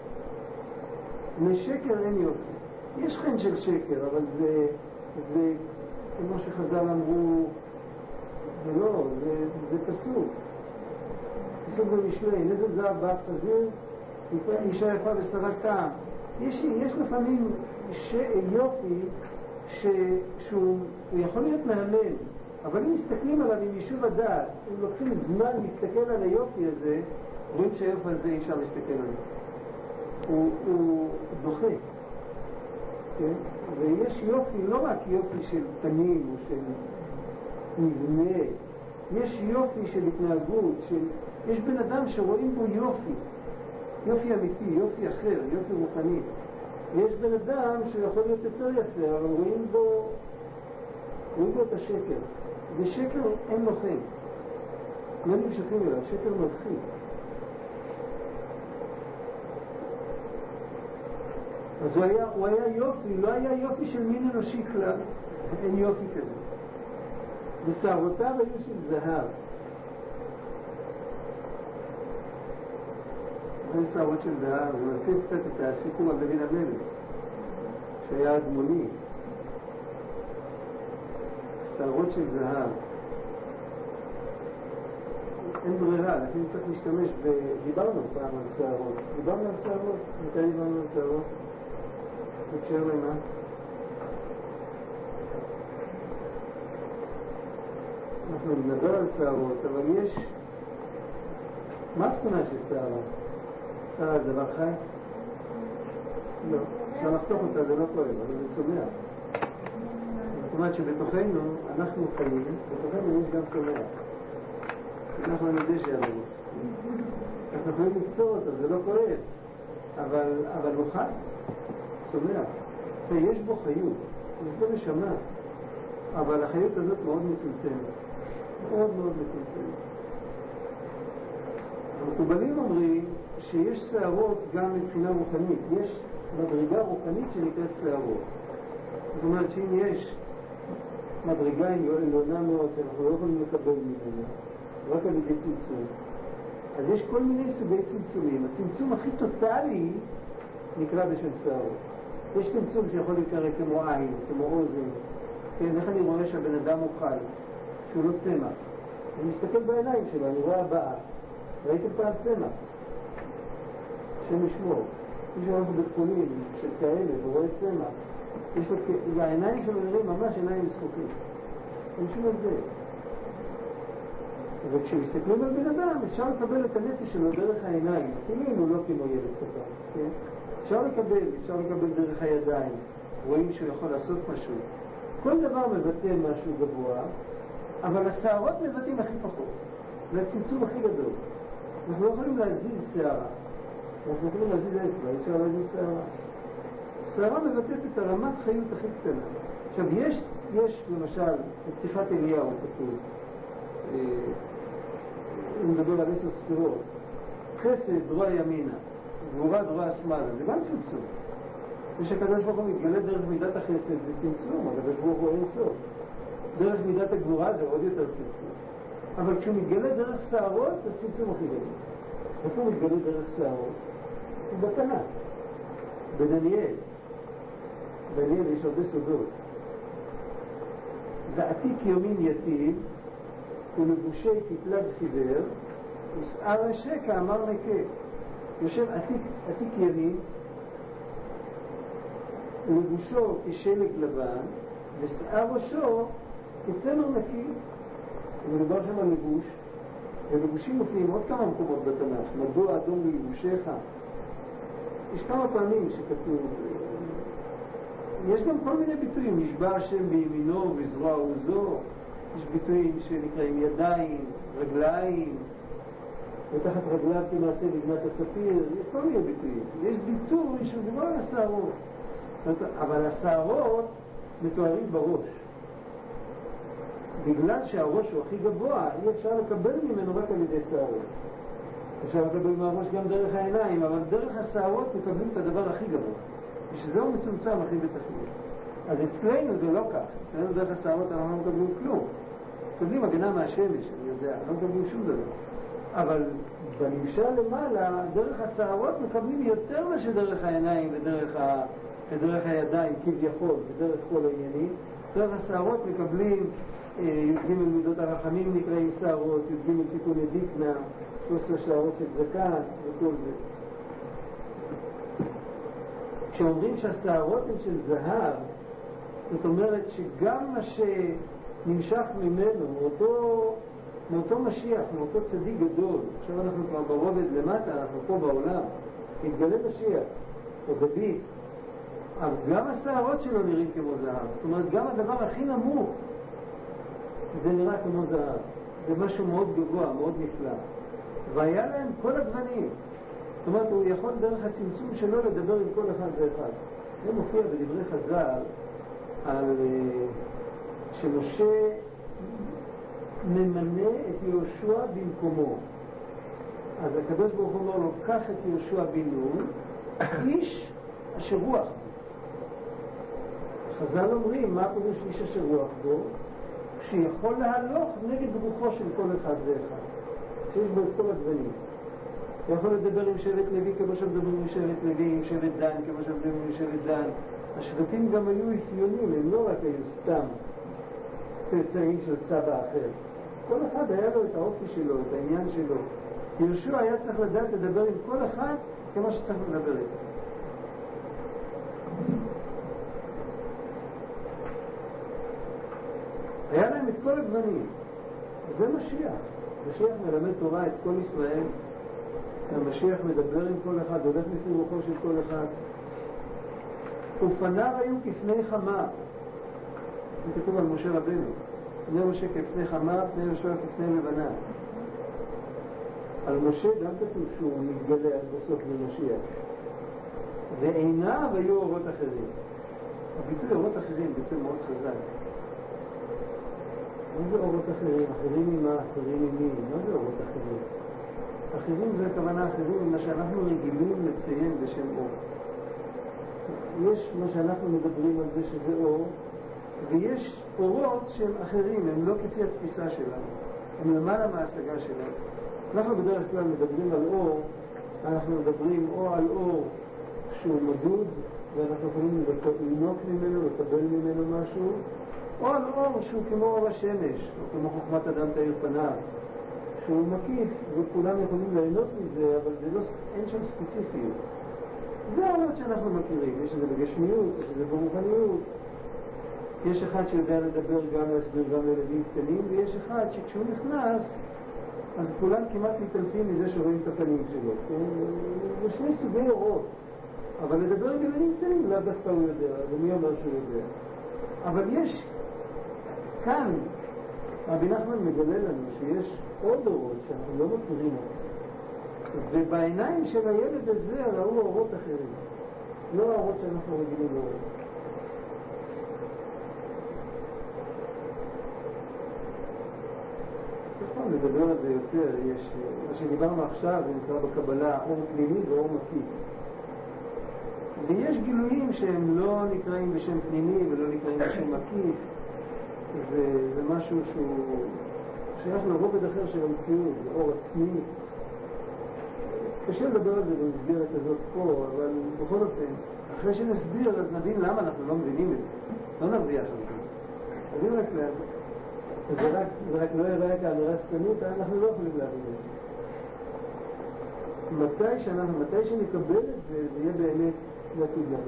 לשקר אין יופי. יש חן של שקר, אבל זה כמו שחז"ל אמרו, זה פסוק. פסוק במשלי, נזם זהב באף חזיר, אישה יפה ושרת טעם. יש לפעמים יופי שהוא יכול להיות מהמם, אבל אם מסתכלים עליו עם יישוב הדעת, אם לוקחים זמן להסתכל על היופי הזה, רואים שהיופי הזה אי אפשר להסתכל עליו. הוא דוחה. כן? ויש יופי, לא רק יופי של פנים או של מבנה, יש יופי של התנהגות, יש בן אדם שרואים בו יופי אמיתי, יופי אחר, יופי רוחני. יש בן אדם שיכול להיות יותר יפה, אבל רואים בו את השקר. ושקר אין לו חן. לא נמשכים אליו, שקר מרחיק. אז הוא היה יופי, לא היה יופי של מין אנושי כלל, אין יופי כזה. ושערותיו היו של זהב. היו שערות של זהב, זה מזכיר קצת את הסיפור על דוד המלך, שהיה אדמוני. שערות של זהב. אין ברירה, לפעמים צריך להשתמש דיברנו פעם על שערות. דיברנו על שערות? מתי דיברנו על שערות? נקשר למה? אנחנו נדבר על שערות, אבל יש... מה התכונה של שערה? שערה זה דבר חי? לא. אפשר לחתוך אותה, זה לא כואב, אבל זה צומח. זאת אומרת שבתוכנו, אנחנו חיים, בתוכנו יש גם צומח. אנחנו נדע שיעבור. אנחנו יכולים לקצור אותו, זה לא כואב, אבל הוא חי, צומח. יש בו חיות, יש בו נשמה, אבל החיות הזאת מאוד מצומצמת. מאוד מאוד מצומצמת. המקובלים אומרים שיש שערות גם מבחינה רוחנית. יש מדרגה רוחנית שנקראת שערות. זאת אומרת שאם יש מדרגה עליונה מאוד שאנחנו לא יכולים לקבל ממנה, רק על ידי צמצום, אז יש כל מיני סוגי צמצומים. הצמצום הכי טוטלי נקרא בשם שערות. יש צמצום שיכול להיקרא כמו עין, כמו אוזן. כן, איך אני רואה שהבן אדם אוכל, שהוא לא צמח. אני מסתכל בעיניים שלו, אני רואה הבאה. ראיתם פעם צמח? שם ישמור. מי שהולך בבית חולים של כאלה ורואה צמח, יש לו, והעיניים שלו נראים ממש עיניים משחוקים. אין שום הבדל. וכשמסתכלים על בן אדם, אפשר לקבל את הנפש שלו דרך העיניים, אפילו אם הוא לא כמו ילד קטן, כן? אפשר לקבל דרך הידיים, רואים שהוא יכול לעשות משהו. כל דבר מבטא משהו גבוה, אבל השערות מבטאים הכי פחות. זה הצמצום הכי גדול. אנחנו לא יכולים להזיז שערה. אנחנו יכולים להזיז אצבע, אפשר להזיז שערה. שערה מבטאת את הרמת חיות הכי קטנה. עכשיו, יש למשל, בפתיחת אליהו כתוב, הוא מדבר על 10 ספירות, חסד דרוע ימינה, גבורה דרוע שמאלה, זה גם צמצום. ושהקדוש ברוך הוא מתגלה דרך מידת החסד זה צמצום, הקדוש ברוך הוא אין סוף. דרך מידת הגבורה זה עוד יותר צמצום. אבל כשהוא מתגלה דרך שערות זה צמצום הכי גדול. איפה הוא מתגלה דרך שערות? הוא בתנ"ך, בדניאל. בדניאל יש הרבה סודות. ועתיק יומין יתיב ולבושי כתלב חיוור ושאר השקע אמר נקה. יושב עתיק ימין ולבושו כשלג לבן ושאר ראשו כצמר נקי. ומדובר שם על לבוש, ולבושים מופיעים עוד כמה מקומות בתנ"ך. מדוע אדום ללבושך? יש כמה פעמים שכתוב, יש גם כל מיני ביטויים, נשבע השם בימינו וזרוע עוזו. יש ביטויים שנקראים ידיים, רגליים, ותחת רגליו כמעשה לבנת הספיר. יש כל מיני ביטויים. יש ביטוי שמדובר על השערות, אבל השערות מתוארים בראש. בגלל שהראש הוא הכי גבוה, אי אפשר לקבל ממנו רק על ידי שערות. אפשר לקבל מהראש גם דרך העיניים, אבל דרך השערות מקבלים את הדבר הכי גבוה. ושזהו מצומצם הכי בתכלית. אז אצלנו זה לא כך. אצלנו דרך השערות אנחנו לא מקבלים כלום. מקבלים הגנה מהשמש, אני יודע, לא מקבלים שום דבר. אבל בנמשל למעלה, דרך השערות מקבלים יותר מה שדרך העיניים ודרך הידיים כביכול, ודרך כל העניינים. דרך השערות מקבלים י"ג מידות הרחמים נקראים שערות, י"ג תיקון דיקנה, 13 שערות של זקן וכל זה. כשאומרים שהשערות הן של זהב, זאת אומרת שגם מה שנמשך ממנו, מאותו משיח, מאותו צדיק גדול, עכשיו אנחנו כבר ברובד למטה, אנחנו פה בעולם, התגלה משיח, או דוד, אבל גם השערות שלו נראים כמו זהב. זאת אומרת, גם הדבר הכי נמוך, זה נראה כמו זהב. זה משהו מאוד גבוה, מאוד נפלא. והיה להם כל הגוונים. זאת אומרת, הוא יכול דרך הצמצום שלו לדבר עם כל אחד ואחד. זה מופיע בדברי חז"ל על שמשה ממנה את יהושע במקומו. אז הקדוש ברוך הוא אומר לו, קח את יהושע בן נון, איש אשר רוח בו. חז"ל אומרים, מה פירוש איש אשר רוח בו? שיכול להלוך נגד רוחו של כל אחד ואחד, שיש בו את כל הגוונים. הוא יכול לדבר עם שבט לוי כמו שמדברים עם שבט לוי, עם שבט דן כמו שמדברים עם שבט דן. השבטים גם היו אפיונים, הם לא רק היו סתם צאצאים של סבא אחר. כל אחד היה לו את האופי שלו, את העניין שלו. יהושע היה צריך לדעת לדבר עם כל אחד כמו שצריך לדבר איתו. היה להם את כל הגוונים. זה משיח. משיח מלמד תורה את כל ישראל. המשיח מדבר עם כל אחד, הולך לפי רוחו של כל אחד. ופניו היו כפני חמה. זה כתוב על משה רבנו. פני משה כפני חמה, פני יהושע כפני לבנה. על משה גם כתוב שהוא מתגלה בסוף למשיח. ועיניו היו אורות אחרים. הביטוי אורות אחרים, ביטוי מאוד חזק. מה זה אורות אחרים? אחרים ממה? אחרים ממי? מה זה אורות אחרים? אחרים זה הכוונה אחרים ממה שאנחנו רגילים לציין בשם אור. יש מה שאנחנו מדברים על זה שזה אור, ויש אורות שהם אחרים, הם לא כפי התפיסה שלנו, הם למעלה מההשגה שלנו. אנחנו בדרך כלל מדברים על אור, אנחנו מדברים או על אור שהוא מדוד, ואנחנו יכולים לנוק ממנו, לקבל ממנו משהו, או על אור שהוא כמו אור השמש, או כמו חוכמת אדם תאיר פניו, שהוא מקיף, וכולם יכולים ליהנות מזה, אבל זה לא, אין שם ספציפיות. זה האורות שאנחנו מכירים, יש איזה בגשמיות, יש איזה ברוחניות. יש אחד שיודע לדבר גם להסביר גם לילדים קטנים, ויש אחד שכשהוא נכנס, אז כולם כמעט מתעלפים מזה שרואים את הפנים שלו. זה שני סוגי אורות. אבל לדבר עם ילדים קטנים, לא דווקא הוא יודע, ומי אומר שהוא יודע. אבל יש כאן, רבי נחמן מגלה לנו שיש עוד אורות שאנחנו לא מכירים אותם. ובעיניים של הילד הזה ראו אורות אחרים. לא האורות שאנחנו רגילים לראות. צריך לדבר על זה יותר. יש, מה שדיברנו עכשיו, זה נקרא בקבלה אור פנימי ואור מקיף. ויש גילויים שהם לא נקראים בשם פנימי ולא נקראים בשם מקיף. זה משהו שהוא שייך לרובד אחר של המציאות, זה אור עצמי. קשה לדבר על זה במסגרת הזאת פה, אבל בכל אופן, אחרי שנסביר אז נבין למה אנחנו לא מבינים את זה. לא נרוויח על זה. נבין רק למה. זה רק לא יראה כאמירה סתמית, אנחנו לא יכולים להבין את זה. מתי שנקבל את זה, זה יהיה באמת לעתיד לבוא.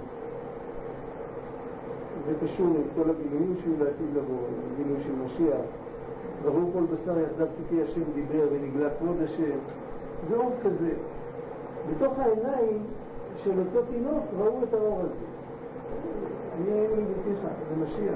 זה קשור עם כל הגילויים שהוא לעתיד לבוא, גילוי של משיח. ראו כל בשר יחדיו כי השם דיבר ונגלה כבוד השם. זה אור כזה. בתוך העיניים של אותו תינוק ראו את האור הזה. אני היינו לבטיח, זה משיח.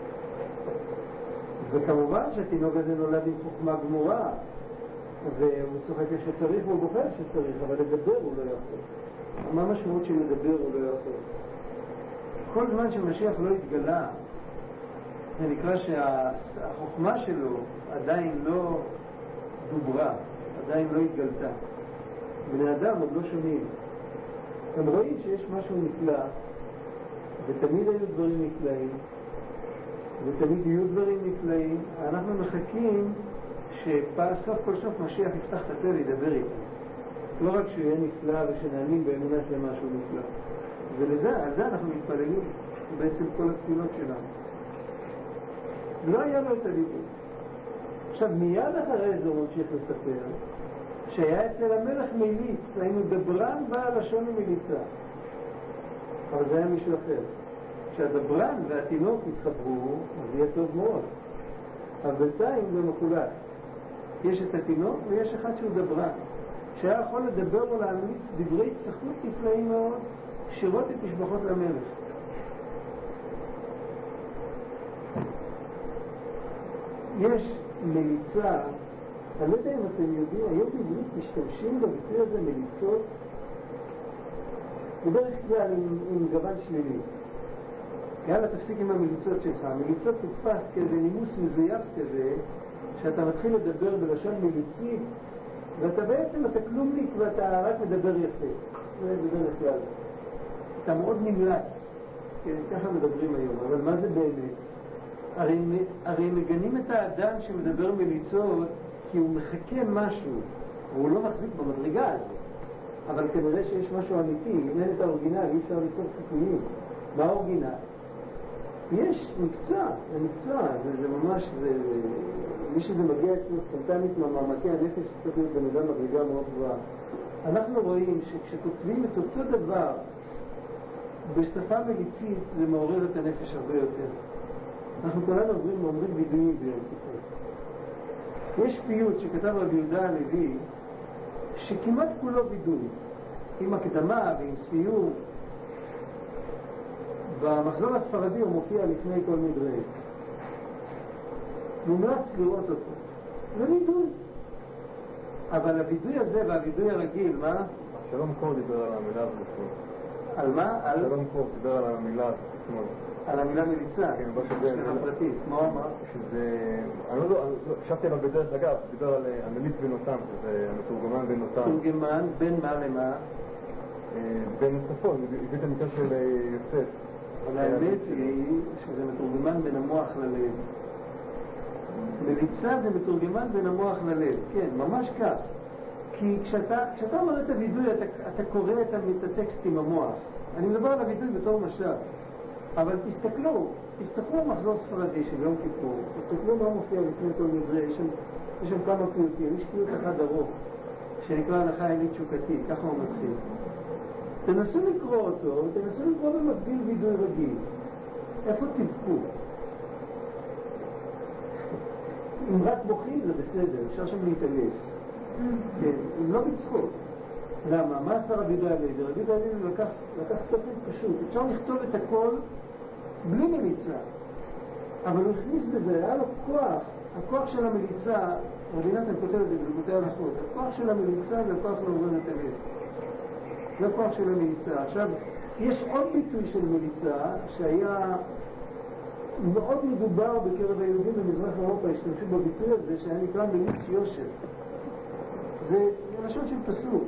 וכמובן שהתינוק הזה נולד עם חוכמה גמורה, והוא צוחק שצריך והוא בוחר שצריך, אבל לדבר הוא לא יכול. מה המשמעות של לדבר הוא לא יכול? כל זמן שמשיח לא התגלה, זה נקרא שהחוכמה שלו עדיין לא דוברה, עדיין לא התגלתה. בני אדם עוד לא שומעים. הם רואים שיש משהו נפלא, ותמיד היו דברים נפלאים, ותמיד יהיו דברים נפלאים. אנחנו מחכים שסוף כל סוף משיח יפתח את הפה וידבר איתם. לא רק שהוא יהיה נפלא ושנאמין באמונה שלמה שהוא נפלא. על זה אנחנו מתפללים, בעצם כל התפילות שלנו. לא היה לו את הליבוד. עכשיו מיד אחרי זה הוא ממשיך לספר שהיה אצל המלך מיליץ, היינו דברן בעל לשון ומליצה. אבל זה היה מישהו אחר. כשהדברן והתינוק יתחברו, אז יהיה טוב מאוד. אבל בינתיים זה מקולט. יש את התינוק ויש אחד שהוא דברן, שהיה יכול לדבר או להמליץ דברי צחות נפלאים מאוד, שירות את תשבחות למלך. יש מליצה, אני לא יודע אם אתם יודעים, היום בעברית משתמשים בביטוי הזה מליצות, בדרך כלל עם גוון שלילי. יאללה, תפסיק עם המליצות שלך. המליצות תתפס כאיזה נימוס מזויף כזה, שאתה מתחיל לדבר בלשון מליצי, ואתה בעצם, אתה כלומניק ואתה רק מדבר יפה. זה בדרך כלל. אתה מאוד נמלץ. כן, ככה מדברים היום, אבל מה זה באמת? הרי מגנים את האדם שמדבר מליצות כי הוא מחכה משהו, והוא לא מחזיק במדרגה הזאת. אבל כנראה שיש משהו אמיתי, אם אין את האורגינל, אי אפשר ליצור חיקויים. מה האורגינל? יש מקצוע, זה מקצוע, זה ממש, מי שזה מגיע אצלו ספונטנית מהמעמקי הנפש צריך להיות בן אדם מדרגה מאוד גבוהה. אנחנו רואים שכשכותבים את אותו דבר בשפה מליצית זה מעורר את הנפש הרבה יותר. אנחנו כולנו אומרים וידויים ביום כיפור. יש פיוט שכתב רבי יהודה הלוי שכמעט כולו וידוי, עם הקדמה ועם סיום. במחזור הספרדי הוא מופיע לפני כל מדרש. מומלץ לראות אותו. זה וידוי. אבל הוידוי הזה והוידוי הרגיל, מה? שלום קור דיבר על המילה בשמאל. על מה? שלום קור דיבר על המילה בשמאל. על המילה מליצה? כן, בשביל פרטית. מה הוא אמר? שזה... אני לא חשבתי עליו בדרך אגב, דיבר על המליץ בנותם, שזה המתורגמן בנותם. מתורגמן בין מה למה? בין צפון, הביא את המקרה של יוסף. אבל האמת היא שזה מתורגמן בין המוח ללב. מליצה זה מתורגמן בין המוח ללב, כן, ממש כך. כי כשאתה אומר את הוידוי, אתה קורא את הטקסט עם המוח. אני מדבר על הוידוי בתור משל. אבל תסתכלו מחזור ספרדי של יום כיפור, תסתכלו מה מופיע לפני כל מדרש, יש שם כמה פיוטים, יש פיוט אחד ארוך, שנקרא הלכה עילית שוקתי, ככה הוא מתחיל. תנסו לקרוא אותו, ותנסו לקרוא במקביל וידוי רגיל. איפה תבכו? אם רק בוכים זה בסדר, אפשר שם להתעלף. כן, אם לא בצחוק. למה? מה עשה רבי יהודה הלוי? רבי יהודה הלוי לקח תוכן פשוט. אפשר לכתוב את הכל בלי מליצה. אבל הוא הכניס בזה, היה לו כוח. הכוח של המליצה, רבי נתן כותב את זה בליקוטי הלכות, הכוח של המליצה זה הכוח לעורר את הלב. זה הכוח של המליצה. עכשיו, יש עוד ביטוי של מליצה שהיה מאוד מדובר בקרב היהודים במזרח אירופה, השתמשו בביטוי הזה שהיה נקרא מליץ יושר. זה לשון של פסוק,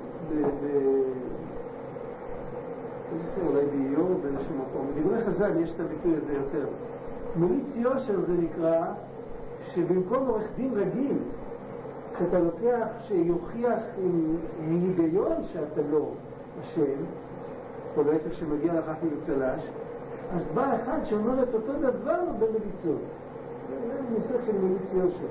אולי באיוב באיזשהו מקום. בדברי חז"ל יש את הביטוי הזה יותר. מליץ יושר זה נקרא שבמקום עורך דין רגיל, שאתה לוקח שיוכיח עם היגיון שאתה לא השם, או להפך שמגיע לך אפילו צלש, אז בא אחד שאומר את אותו דבר במליצות. זה מושג של מליץ יושר.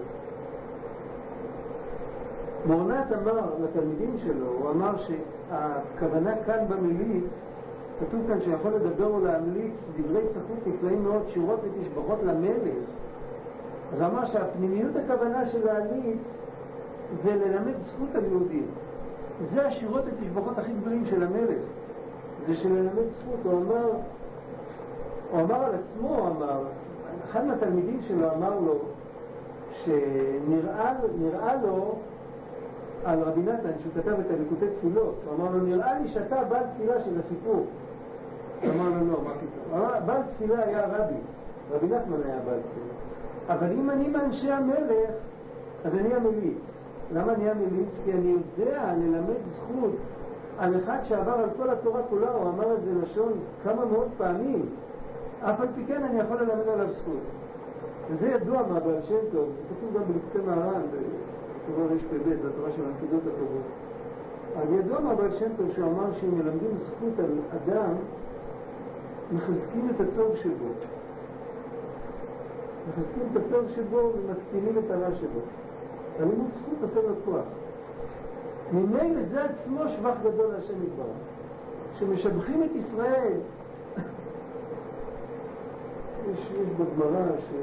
מורנת אמר לתלמידים שלו, הוא אמר שהכוונה כאן במליץ, כתוב כאן שיכול לדבר או להמליץ דברי צחות נפלאים מאוד, שירות ותשבחות למלך. אז אמר שהפנימיות הכוונה של להמליץ זה ללמד זכות על יהודים. זה השירות ותשבחות הכי גדולים של המלך. זה של ללמד זכות. הוא אמר על עצמו, אחד מהתלמידים שלו אמר לו שנראה לו על רבי נתן שהוא כתב את הליקוטי תפילות. הוא אמר לו, נראה לי שאתה בעל תפילה של הסיפור. הוא אמר לו, לא, מה פתאום? בעל תפילה היה רבי נתן היה בעל תפילה. אבל אם אני מאנשי המלך, אז אני המליץ. למה אני המליץ? כי אני יודע ללמד זכות על אחד שעבר על כל התורה כולה. הוא אמר את זה לשון כמה מאות פעמים. אף על פי כן אני יכול ללמד עליו זכות. וזה ידוע מהבעל שם טוב, זה כתוב גם בליקוטי מהר"ן, בתורה רפ"ב, בתורה של הנקודות הטובות. אבל ידוע מהבעל שם טוב שהוא אמר שאם מלמדים זכות על אדם, מחזקים את הטוב שבו. מחזקים את הטוב שבו ומקטינים את הרע שבו. הלימוד זכות נותן לו כוח. ממילא זה עצמו שבח גדול להשם יתברך. שמשבחים את ישראל, יש בגמרא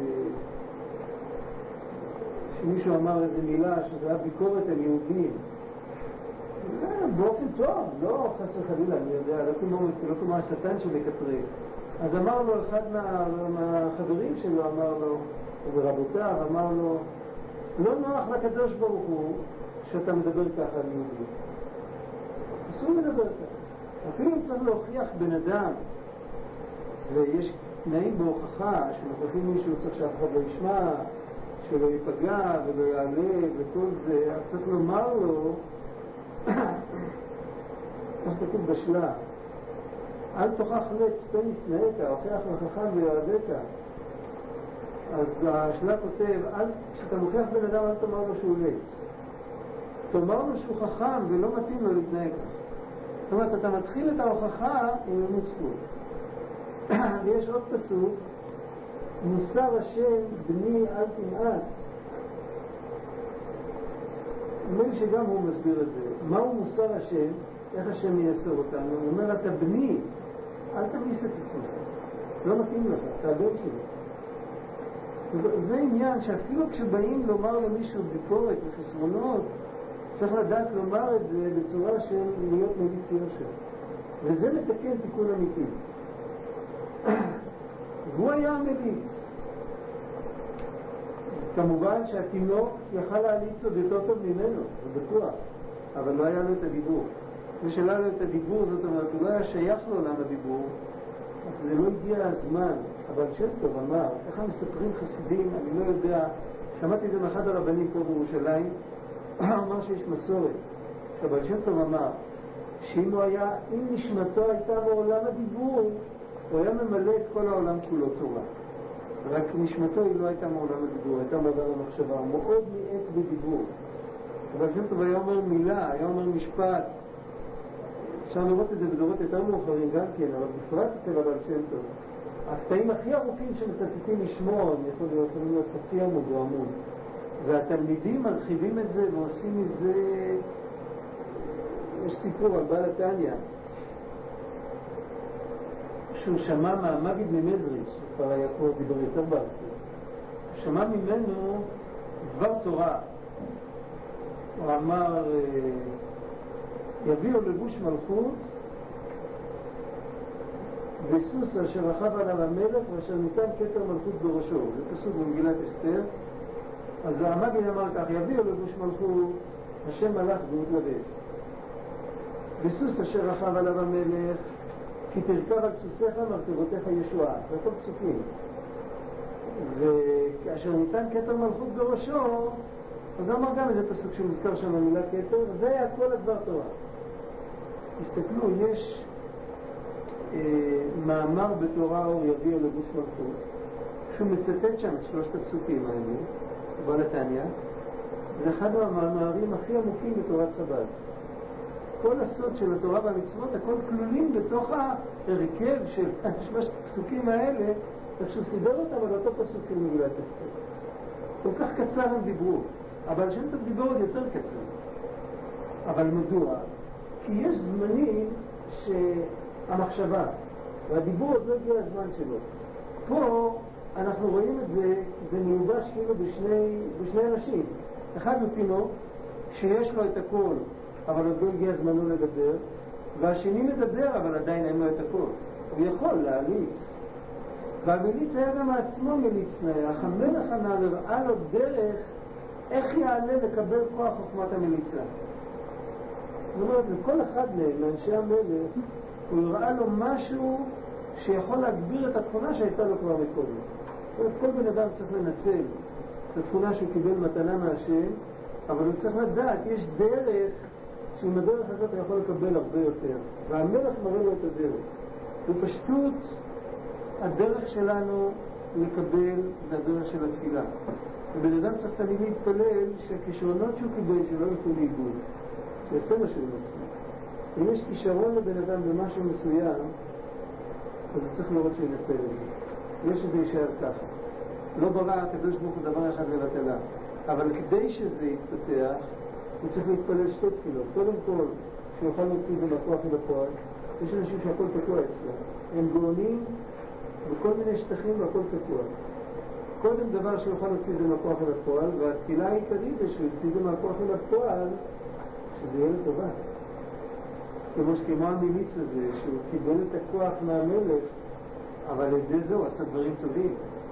שמישהו אמר איזה מילה שזה היה ביקורת על יהודים. באופן טוב, לא חס וחלילה, אני יודע, לא כמו השטן שמקטרג. אז אמר לו אחד מהחברים שלו, אמר לו, וברבותיו, אמר לו, לא נוח לקדוש ברוך הוא שאתה מדבר ככה על יהודים. אסור לדבר ככה. אפילו אם צריך להוכיח בן אדם, ויש תנאים בהוכחה שמוכיחים מישהו צריך שאף אחד לא ישמע, שלא ייפגע ולא יעלה וכל זה, אז צריך לומר לו, איך כתוב בשלה, אל תוכח לץ פן ישנאיך, הוכיח לחכם ויועדך. אז השלה כותב, כשאתה מוכיח בן אדם אל תאמר לו שהוא לץ. תאמר לו שהוא חכם ולא מתאים לו להתנהג כך. זאת אומרת, אתה מתחיל את ההוכחה עם לימוד זכות. ויש עוד פסוק, מוסר השם בני אל תמאס. נדמה לי שגם הוא מסביר את זה. מהו מוסר השם? איך השם יאסר אותנו? הוא אומר, אתה בני, אל תביס את עצמך. לא מתאים לך, אתה הבן שלי. זה עניין שאפילו כשבאים לומר למישהו ביקורת וחסרונות, צריך לדעת לומר את זה בצורה של להיות מליץ יושר. וזה מתקן תיקון אמיתי. והוא היה המליץ. כמובן שהתינוק יכל להליץ עוד יותר טוב ממנו, זה בטוח, אבל לא היה לו את הדיבור. ושלה לו את הדיבור, זאת אומרת, הוא לא היה שייך לעולם הדיבור, אז זה לא הגיע הזמן. אבל שם טוב אמר, איך מספרים חסידים, אני לא יודע, שמעתי את זה מאחד הרבנים פה בירושלים, אמר שיש מסורת. אבל שם טוב אמר, שאם הוא היה, אם נשמתו הייתה מעולם הדיבור, הוא היה ממלא את כל העולם כולו תורה. רק נשמתו היא לא הייתה מעולם הדיבור, הייתה מעולם המחשבה, הוא מאוד מעט בדיבור. אבל שם טוב היה אומר מילה, היה אומר משפט. אפשר לראות את זה בדורות יותר מאוחרים גם כן, אבל בפרט אצל הבעל שם טוב. הקטעים הכי ארוכים שמצטטים לשמו, הם יכולים להיות חצי עמוד או עמוד. והתלמידים מרחיבים את זה ועושים מזה, יש סיפור על בעל התניא, שהוא שמע מהמגיד ממזריץ', שכבר היה כבר דיבר יותר בארצות. הוא שמע ממנו דבר תורה. הוא אמר, יביאו לבוש מלכות וסוס אשר רכב עליו המלך ואשר ניתן כתר מלכות בראשו. זה פסוק במגילת אסתר. אז המגיד אמר כך, יביאו לבוש מלכות, השם מלך והתלבש. וסוס אשר רכב עליו המלך, כי תרכב על סוסיך מרכבותיך ישועה. זה כל פסוקים. וכאשר ניתן כתר מלכות בראשו, אז הוא אמר גם איזה פסוק שמוזכר שם במילה כתר, זה היה כל הדבר תורה. תסתכלו, יש מאמר בתורה אור יביאו לבוש מלכות, שהוא מצטט שם את שלושת הפסוקים האלה, בעל התניא, זה אחד מהמאמרים הכי עמוקים בתורת חב"ד. כל הסוד של התורה והמצוות, הכל כלולים בתוך ההרכב של שלושת הפסוקים האלה, איך שהוא סידר אותם על אותו פסוק של מגילת אסתר. כל כך קצר הם דיברו, אבל שם טוב דיבור עוד יותר קצר. אבל מדוע? כי יש זמנים שהמחשבה והדיבור עוד לא הגיע הזמן שלו. פה אנחנו רואים את זה, זה מיובש כאילו בשני אנשים. אחד הוא תינוק שיש לו את הכל, אבל עוד לא הגיע זמנו לדבר, והשני מדבר, אבל עדיין אין לו את הכל. הוא יכול להליץ. והמליץ היה גם עצמו מליץ נאח. המלך הנעל הראה לו דרך איך יעלה לקבל כוח חוכמת המליצה. זאת אומרת, לכל אחד מהם, לאנשי המלך, הוא הראה לו משהו שיכול להגביר את התכונה שהייתה לו כבר מקודם. זאת אומרת, כל בן אדם צריך לנצל את התכונה שהוא קיבל מתנה מהשם, אבל הוא צריך לדעת, יש דרך שעם הדרך הזאת הוא יכול לקבל הרבה יותר. והמלך מראה לו את הדרך. בפשטות, הדרך שלנו לקבל זה הדרך של התפילה. ובן אדם צריך תמיד להתפלל שהכישרונות שהוא קיבל שלא ילכו לאיבוד, שיעשה משהו עם עצמו. אם יש כישרון לבן אדם במשהו מסוים, אז צריך לראות שהוא ינצל את זה. יש שזה יישאר ככה. לא ברא הקדוש ברוך הוא דבר אחד לבטלה. אבל כדי שזה יתפתח, הוא צריך להתפלל שתי תפילות. קודם כל, שיוכל להוציא את זה מהכוח אל הפועל. יש אנשים שהכל תקוע אצלם. הם גאונים בכל מיני שטחים והכל תקוע. קודם דבר שיוכל להוציא את זה מהכוח אל הפועל, והתפילה העיקרית זה שהוא יוציא את זה מהכוח אל הפועל, שזה יהיה לטובה. כמו שכמו המליץ הזה, שהוא קיבל את הכוח מהמלך, אבל על ידי זה הוא עשה דברים טובים.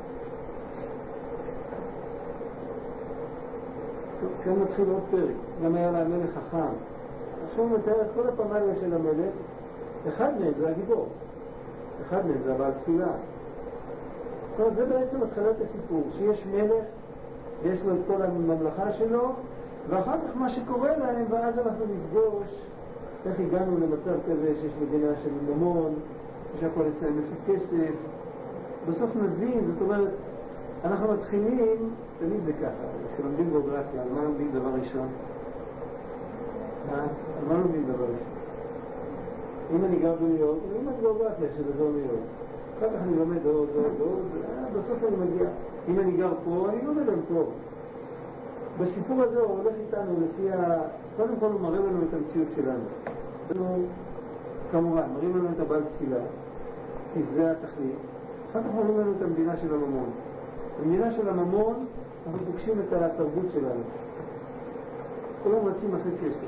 טוב, כאן מתחיל עוד פרק. גם היה לה המלך חכם. עכשיו הוא מתאר את כל הפמליה של המלך. אחד מהם זה הגיבור. אחד מהם זה הבעל תפילה. זאת אומרת, זה בעצם התחלת הסיפור, שיש מלך ויש לו את כל הממלכה שלו, ואחר כך מה שקורה להם, ואז אנחנו נפגוש איך הגענו למצב כזה שיש מדינה של ממון, שהכל אצלנו לפי כסף. בסוף נבין, זאת אומרת, אנחנו מתחילים, תמיד זה ככה, כשלומדים גיאוגרפיה, על מה לומדים דבר ראשון? על מה לומדים דבר ראשון? אם אני גר בניו יורק, אני לומד גיאוגרפיה של אזור ניו יורק. אחר כך אני לומד עוד, בסוף אני מגיע. אם אני גר פה, אני לומד על פה. בסיפור הזה הוא הולך איתנו לפי קודם כל הוא מראה לנו את המציאות שלנו. אנחנו, כמובן, מראים לנו את הבעל תפילה, כי זה התכלית. אחר כך מראים לנו את המדינה של הממון. במדינה של הממון אנחנו פוגשים את התרבות שלנו. כולם רצים אחרי כסף.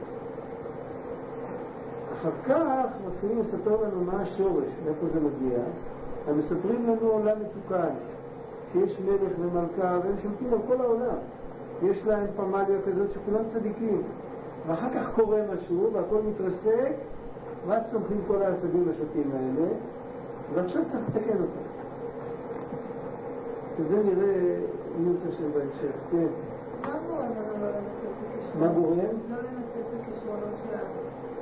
אחר כך מתחילים לספר לנו מה השורש, מאיפה זה מגיע. הם מספרים לנו עולם מתוקן, שיש מלך ומלכה והם שולטים על כל העולם. יש להם פמליה כזאת שכולם צדיקים. ואחר כך קורה משהו והכל מתרסק, ואז סומכים כל העשבים השוטים האלה, ועכשיו צריך לתקן אותם. וזה נראה יוצא של בהמשך. כן. מה גורם לנו לא לנצל את הכישרונות? מה גורם? לא לנצל את הכישרונות שלנו.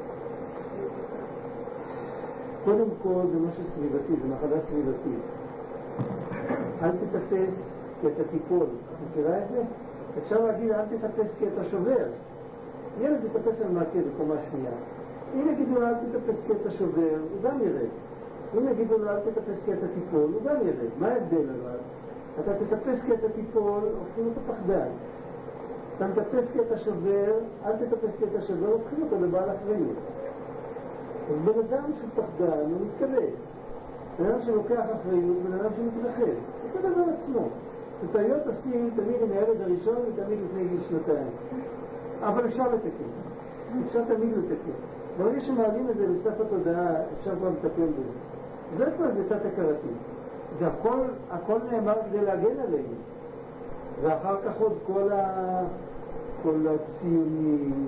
קודם כל זה משהו סביבתי, זה מחלה סביבתית. אל תתפס כי אתה תיפול. את מכירה את זה? אפשר להגיד אל תתפס כי אתה שובר. ילד יתפס על מעקה בקומה שנייה. אם יגידו לו אל תתפס כי אתה שובר, הוא גם ירד. אם יגידו לו אל תתפס כי אתה תיפול, הוא גם ירד. מה ההבדל אבל? אתה תתפס כי אתה תיפול, הופכים אותו פחדן. אתה מתפס כי אתה שובר, אל תתפס כי אתה שובר, הופכים אותו לבעל אחריות. אז בן אדם שפחדן הוא מתכווץ. בן אדם שלוקח אחריות, בן אדם שמתרחב. זה דבר עצמו. וטעויות עושים תמיד עם הילד הראשון ותמיד לפני גיל 2. אבל אפשר לתקן. אפשר תמיד לתקן. ברגע שמעלים את זה לסף התודעה, אפשר כבר לטפל בזה. זה כבר זה תת-הכרתי. זה הכל נאמר כדי להגן עלינו. ואחר כך עוד כל הציונים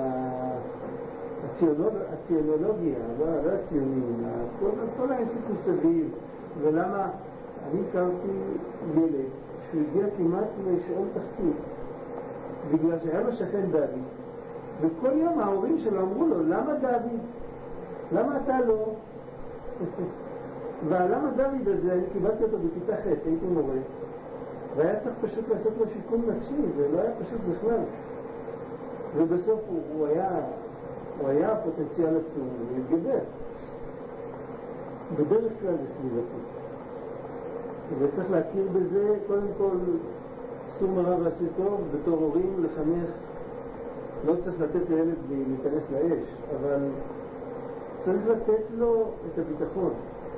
הציונולוגיה, לא הציונים, כל העסק מסביב. ולמה אני הכרתי ילד שהוא הגיע כמעט לשאול תחתית בגלל שהיה לו שכן דוד, וכל יום ההורים שלו אמרו לו למה דוד? למה אתה לא? והלמה דוד הזה, אני קיבלתי אותו בכיתה ח', הייתי מורה, והיה צריך פשוט לעשות לו שיקום נפשי, זה לא היה פשוט בכלל. ובסוף הוא היה פוטנציאל עצום והתגבר. בדרך כלל זה סביבתי. וצריך להכיר בזה, קודם כל סור מרע ועשה טוב, בתור הורים לחנך. לא צריך לתת לילד להיכנס לאש, אבל צריך לתת לו את הביטחון.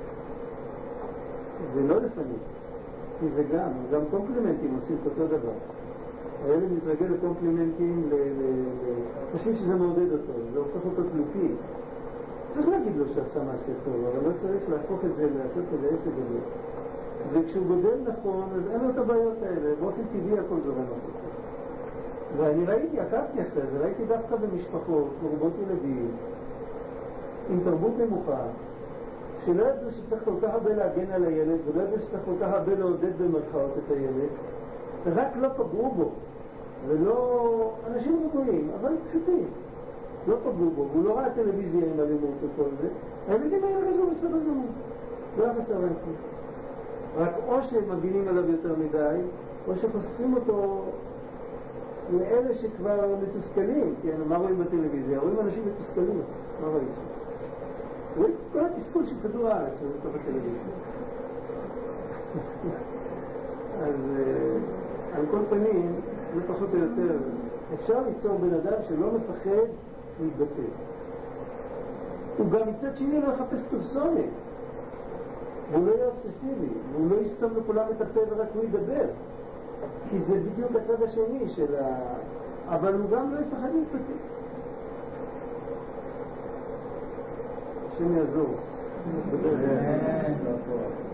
ולא לפעמים, כי זה גם קומפלימנטים עושים את אותו דבר. הילד מתרגל לקומפלימנטים, חושבים שזה מעודד אותו, זה הופך אותו תלוקי. צריך להגיד לו שעשה מעשה טוב, אבל לא צריך להפוך את זה, לעשות את זה עסק גדול. וכשהוא גודל נכון, אז אין לו את הבעיות האלה, באופן טבעי הכל זורם אותו. ואני עקבתי אחרי זה, ראיתי דווקא במשפחות, מרובות ילדים, עם תרבות נמוכה, שלא ידעו שצריך כל כך הרבה להגן על הילד, ולא ידעו שצריך כל כך הרבה לעודד במרכאות את הילד, ורק לא פגעו בו, ולא אנשים רגועים, אבל פשוטים, לא פגעו בו, והוא לא ראה טלוויזיה עם אלימות וכל זה, הילדים האלה רגעו בסדר גמור, לא היה חסר להם כלום. רק או שהם מגינים עליו יותר מדי, או שחושפים אותו לאלה שכבר מתוסכלים, כן, מה רואים בטלוויזיה? רואים אנשים מתוסכלים, מה רואים שם? רואים כל התסכול של כדור הארץ, בתוך הטלוויזיה. אז על כל פנים, זה פחות או יותר, אפשר ליצור בן אדם שלא מפחד להתבטא. הוא גם מצד שני לא יחפש פרסומת. והוא לא יהיה אובססיבי, והוא לא יסתום לכולם את הפה ורק הוא ידבר. כי זה בדיוק הצד השני של אבל הוא גם לא יפחד להתבטא. השם יעזור.